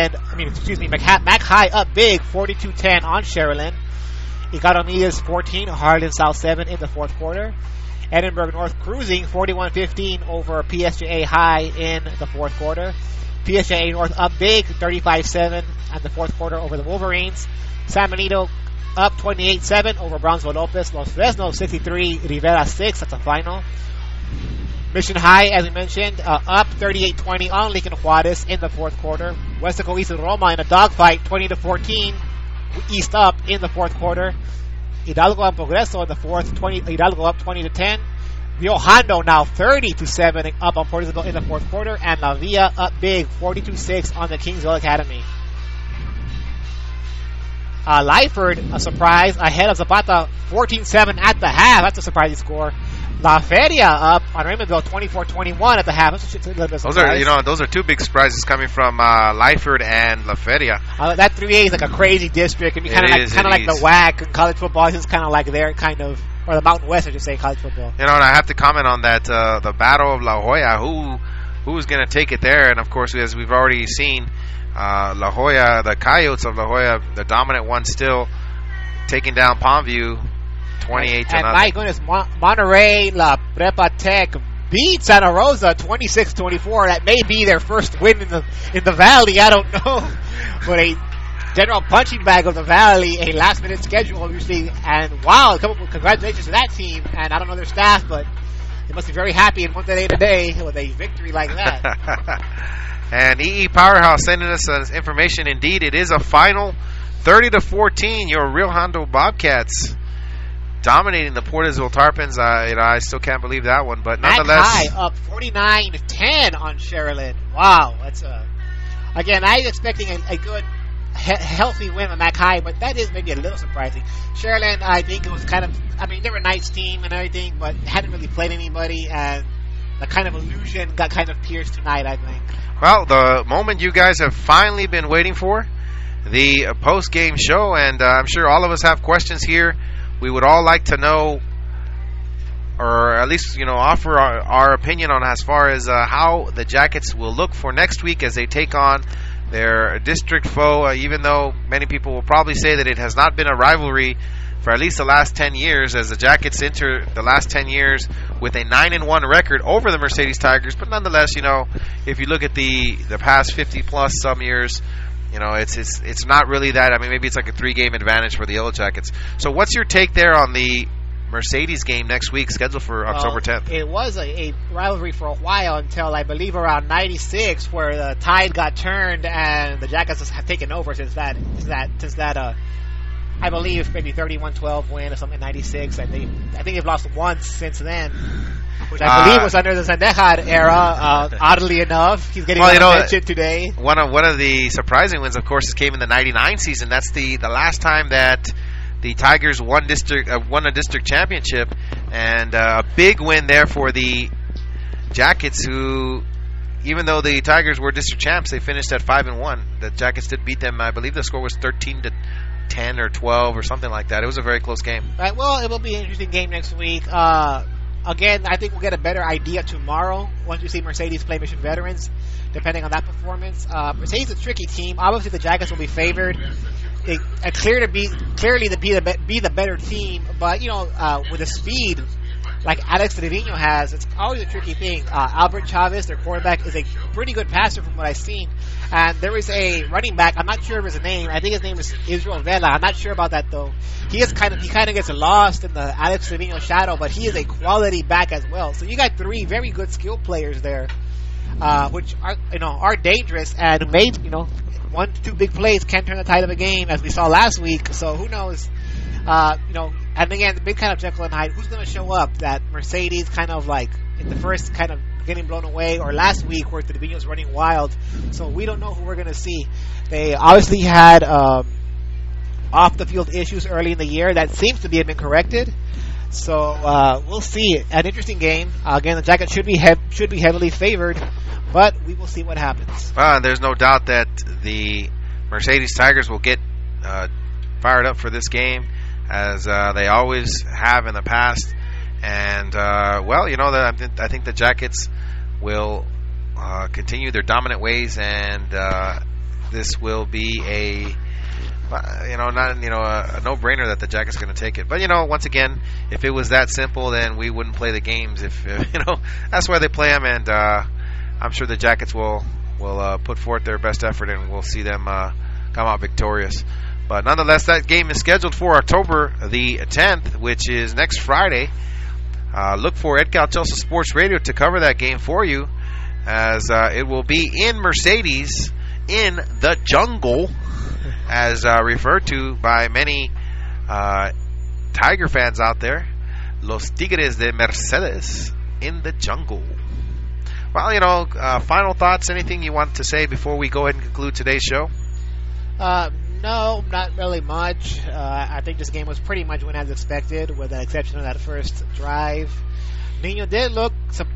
Speaker 3: Mac High up big, 42-10 on Sherilyn. Higado Medias 14, Harlan South 7 in the fourth quarter. Edinburgh North cruising 41-15 over PSJA High in the fourth quarter. PSJA North up big 35-7 in the fourth quarter over the Wolverines. San Benito up 28-7 over Brownsville Lopez. Los Fresnos 63, Rivera 6 at the final. Mission High, as we mentioned, up 38-20 on Lincoln Juarez in the fourth quarter. Weslaco East and Roma in a dogfight 20-14. East up in the fourth quarter. Hidalgo and Progreso in the fourth, Hidalgo up 20-10. Rio Hondo now 30-7 up on Port Isabel in the fourth quarter, and La Villa up big 42-6 on the Kingsville Academy. Lyford, a surprise, ahead of Zapata 14-7 at the half. That's a surprising score. La Feria up on Raymondville 24-21 at the half.
Speaker 2: Those are two big surprises coming from Lyford and La Feria.
Speaker 3: That 3A is like a crazy district. I mean, kind of like the WAC in college football. It's kind of like their kind of, or the Mountain West, I should say, college football.
Speaker 2: And I have to comment on that, the Battle of La Jolla. Who's going to take it there? And of course, as we've already seen, La Jolla, the Coyotes of La Jolla, the dominant one, still taking down Palmview 28-0.
Speaker 3: And my goodness, Monterey La Prepa Tech beat Santa Rosa 26-24. That may be their first win in the Valley. I don't know, but a general punching bag of the Valley, a last-minute schedule usually, and wow! Congratulations to that team. And I don't know their staff, but they must be very happy in Monterrey today with a victory like that.
Speaker 2: And EE Powerhouse sending us information. Indeed, it is a final 30-14. Your Rio Hondo Bobcats dominating the Port Isabel Tarpons. I still can't believe that one, but nonetheless.
Speaker 3: Mac High up 49-10 on Sherilyn. Wow, that's again, I was expecting a good, healthy win on Mac High, but that is maybe a little surprising. Sherilyn, I think it was kind of, they were a nice team and everything, but hadn't really played anybody, and the kind of illusion got kind of pierced tonight, I think.
Speaker 2: Well, the moment you guys have finally been waiting for, the post-game show, and I'm sure all of us have questions here. We would all like to know, or at least, offer our opinion on as far as how the Jackets will look for next week as they take on their district foe, even though many people will probably say that it has not been a rivalry for at least the last 10 years, as the Jackets enter the last 10 years with a 9-1 record over the Mercedes Tigers. But nonetheless, if you look at the past 50-plus some years, it's not really that. Maybe it's like a 3-game advantage for the Yellow Jackets. So what's your take there on the Mercedes game next week, scheduled for October 10th?
Speaker 3: It was a rivalry for a while until, I believe, around 96, where the tide got turned and the Jackets have taken over since that I believe maybe 31-12 win or something in 96. I think they've lost once since then. Which I believe was under the Sandejas era. Oddly enough, he's getting mentioned today.
Speaker 2: One of the surprising wins, of course, came in the '99 season. That's the last time that the Tigers won a district championship, and a big win there for the Jackets, who, even though the Tigers were district champs, they finished at 5-1. The Jackets did beat them. I believe the score was 13-10 or 12 or something like that. It was a very close game.
Speaker 3: Right. Well, it will be an interesting game next week. Again, I think we'll get a better idea tomorrow once we see Mercedes play Mission Veterans, depending on that performance. Mercedes is a tricky team. Obviously, the Jackets will be favored. They clearly be the better team, but with the speed like Alex Trevino has, it's always a tricky thing. Albert Chavez, their quarterback, is a pretty good passer from what I've seen. And there is a running back, I'm not sure of his name. I think his name is Israel Vela. I'm not sure about that though. He kind of gets lost in the Alex Trevino shadow, but he is a quality back as well. So you got three very good skill players there, which are dangerous and made 1 to 2 big plays can turn the tide of a game, as we saw last week. So who knows? And again, the big kind of Jekyll and Hyde. Who's going to show up? That Mercedes kind of like in the first kind of getting blown away, or last week where Trevino's running wild. So we don't know who we're going to see. They obviously had off the field issues early in the year that seems to have been corrected. So we'll see. An interesting game. Again, the Jackets should be heavily favored, but we will see what happens.
Speaker 2: There's no doubt that the Mercedes Tigers will get fired up for this game, as they always have in the past. And I think the Jackets will continue their dominant ways, and this will be a no-brainer that the Jackets are going to take it. But once again, if it was that simple, then we wouldn't play the games. If that's why they play them, and I'm sure the Jackets will put forth their best effort, and we'll see them come out victorious. But nonetheless, that game is scheduled for October the 10th, which is next Friday. Look for Edcal Chelsea Sports Radio to cover that game for you, as it will be in Mercedes, in the jungle, as referred to by many Tiger fans out there. Los Tigres de Mercedes in the jungle. Well, final thoughts, anything you want to say before we go ahead and conclude today's show?
Speaker 3: No, not really much. I think this game was pretty much went as expected, with the exception of that first drive. Nino did look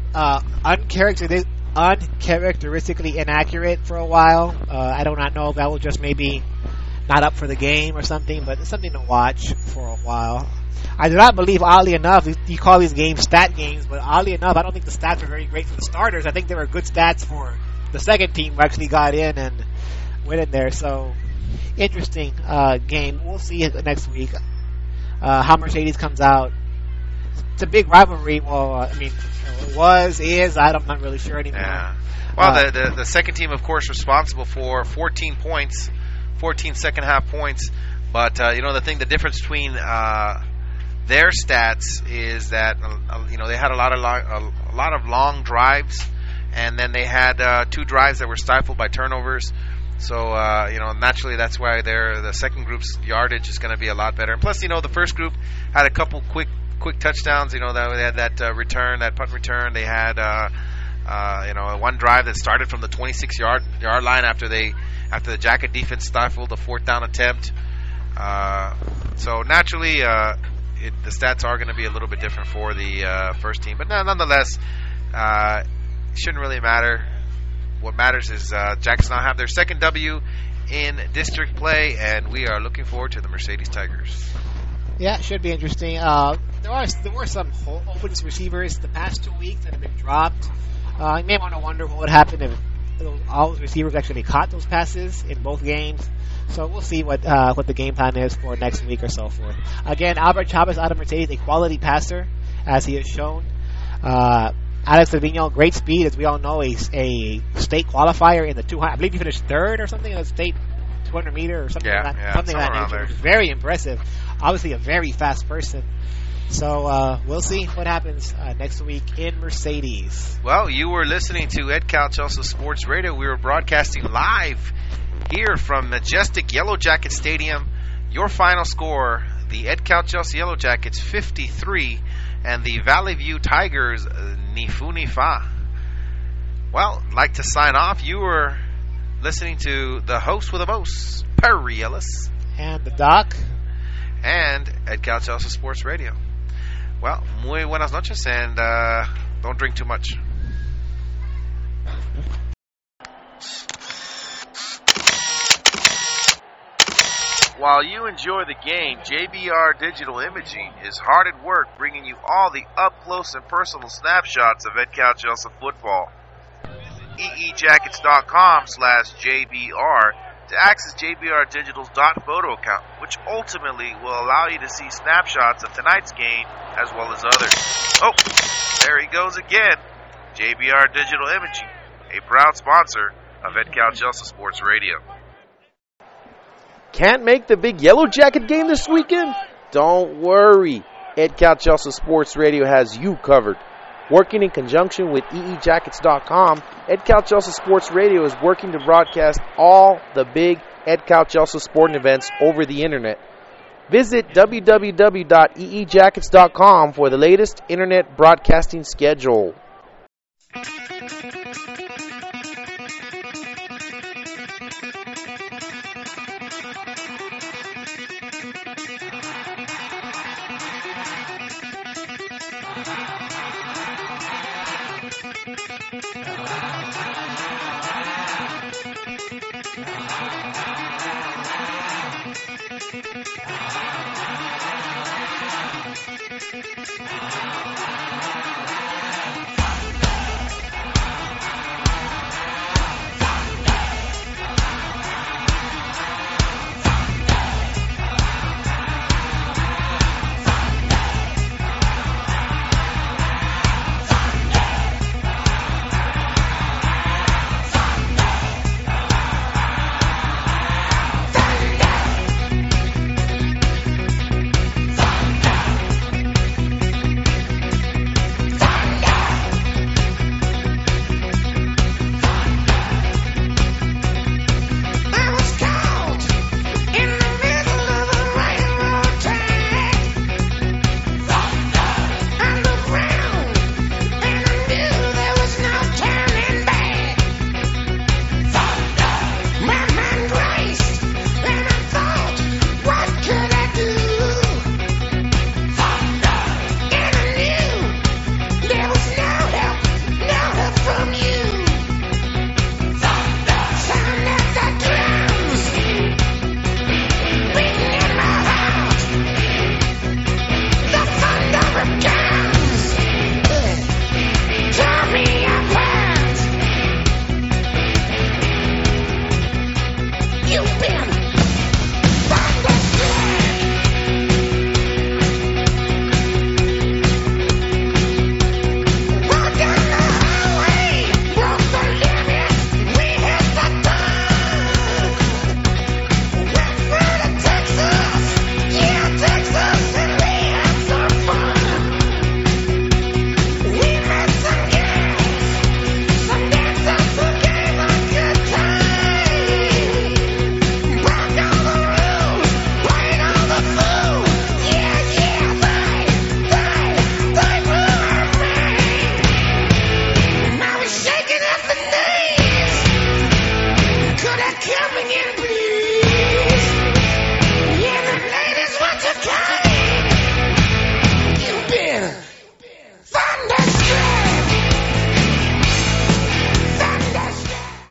Speaker 3: uncharacteristically inaccurate for a while. I do not know if that was just maybe not up for the game or something, but it's something to watch for a while. I do not believe, oddly enough, you call these games stat games, but oddly enough, I don't think the stats are very great for the starters. I think they were good stats for the second team who actually got in and went in there. So, interesting game. We'll see next week how Mercedes comes out. It's a big rivalry. Well, is. I'm not really sure anymore.
Speaker 2: Yeah. Well, the second team, of course, responsible for 14 points, 14 second half points. But the difference between their stats is that they had a lot of long drives, and then they had 2 drives that were stifled by turnovers. So naturally that's why the second group's yardage is going to be a lot better. And plus, the first group had a couple quick touchdowns. They had that return, that punt return. They had one drive that started from the 26-yard line after the Jacket defense stifled a 4th down attempt. So naturally, the stats are going to be a little bit different for the first team, but nonetheless, shouldn't really matter. What matters is Jackets now have their second W in district play, and we are looking forward to the Mercedes Tigers.
Speaker 3: Yeah, it should be interesting. There were some open receivers the past 2 weeks that have been dropped. You may want to wonder what would happen if all those receivers actually caught those passes in both games. So we'll see what the game plan is for next week or so forth. Again, Albert Chavez out of Mercedes, a quality passer, as he has shown. Alex Trevino, great speed, as we all know, a state qualifier in the 200. I believe he finished 3rd or something in the state 200 meter or something like that. Something like that nature, which is very impressive. Obviously, a very fast person. So we'll see what happens next week in Mercedes.
Speaker 2: Well, you were listening to Edcal Chelsea Sports Radio. We were broadcasting live here from majestic Yellow Jacket Stadium. Your final score, the Edcal Chelsea Yellow Jackets 53 and the Valley View Tigers, Nifu. Well, I'd like to sign off. You were listening to the host with the most, Perry Ellis.
Speaker 3: And the Doc.
Speaker 2: And Ed Couch also Sports Radio. Well, muy buenas noches, and don't drink too much.
Speaker 4: While you enjoy the game, JBR Digital Imaging is hard at work bringing you all the up-close and personal snapshots of Ed Couch Elsa football. eejackets.com/JBR to access JBR Digital's .photo account, which ultimately will allow you to see snapshots of tonight's game as well as others. Oh, there he goes again. JBR Digital Imaging, a proud sponsor of Ed Couch Elsa Sports Radio.
Speaker 5: Can't make the big Yellow Jacket game this weekend? Don't worry. Ed Couch Elsa Sports Radio has you covered. Working in conjunction with eejackets.com, Ed Couch Elsa Sports Radio is working to broadcast all the big Ed Couch Elsa sporting events over the internet. Visit www.eejackets.com for the latest internet broadcasting schedule.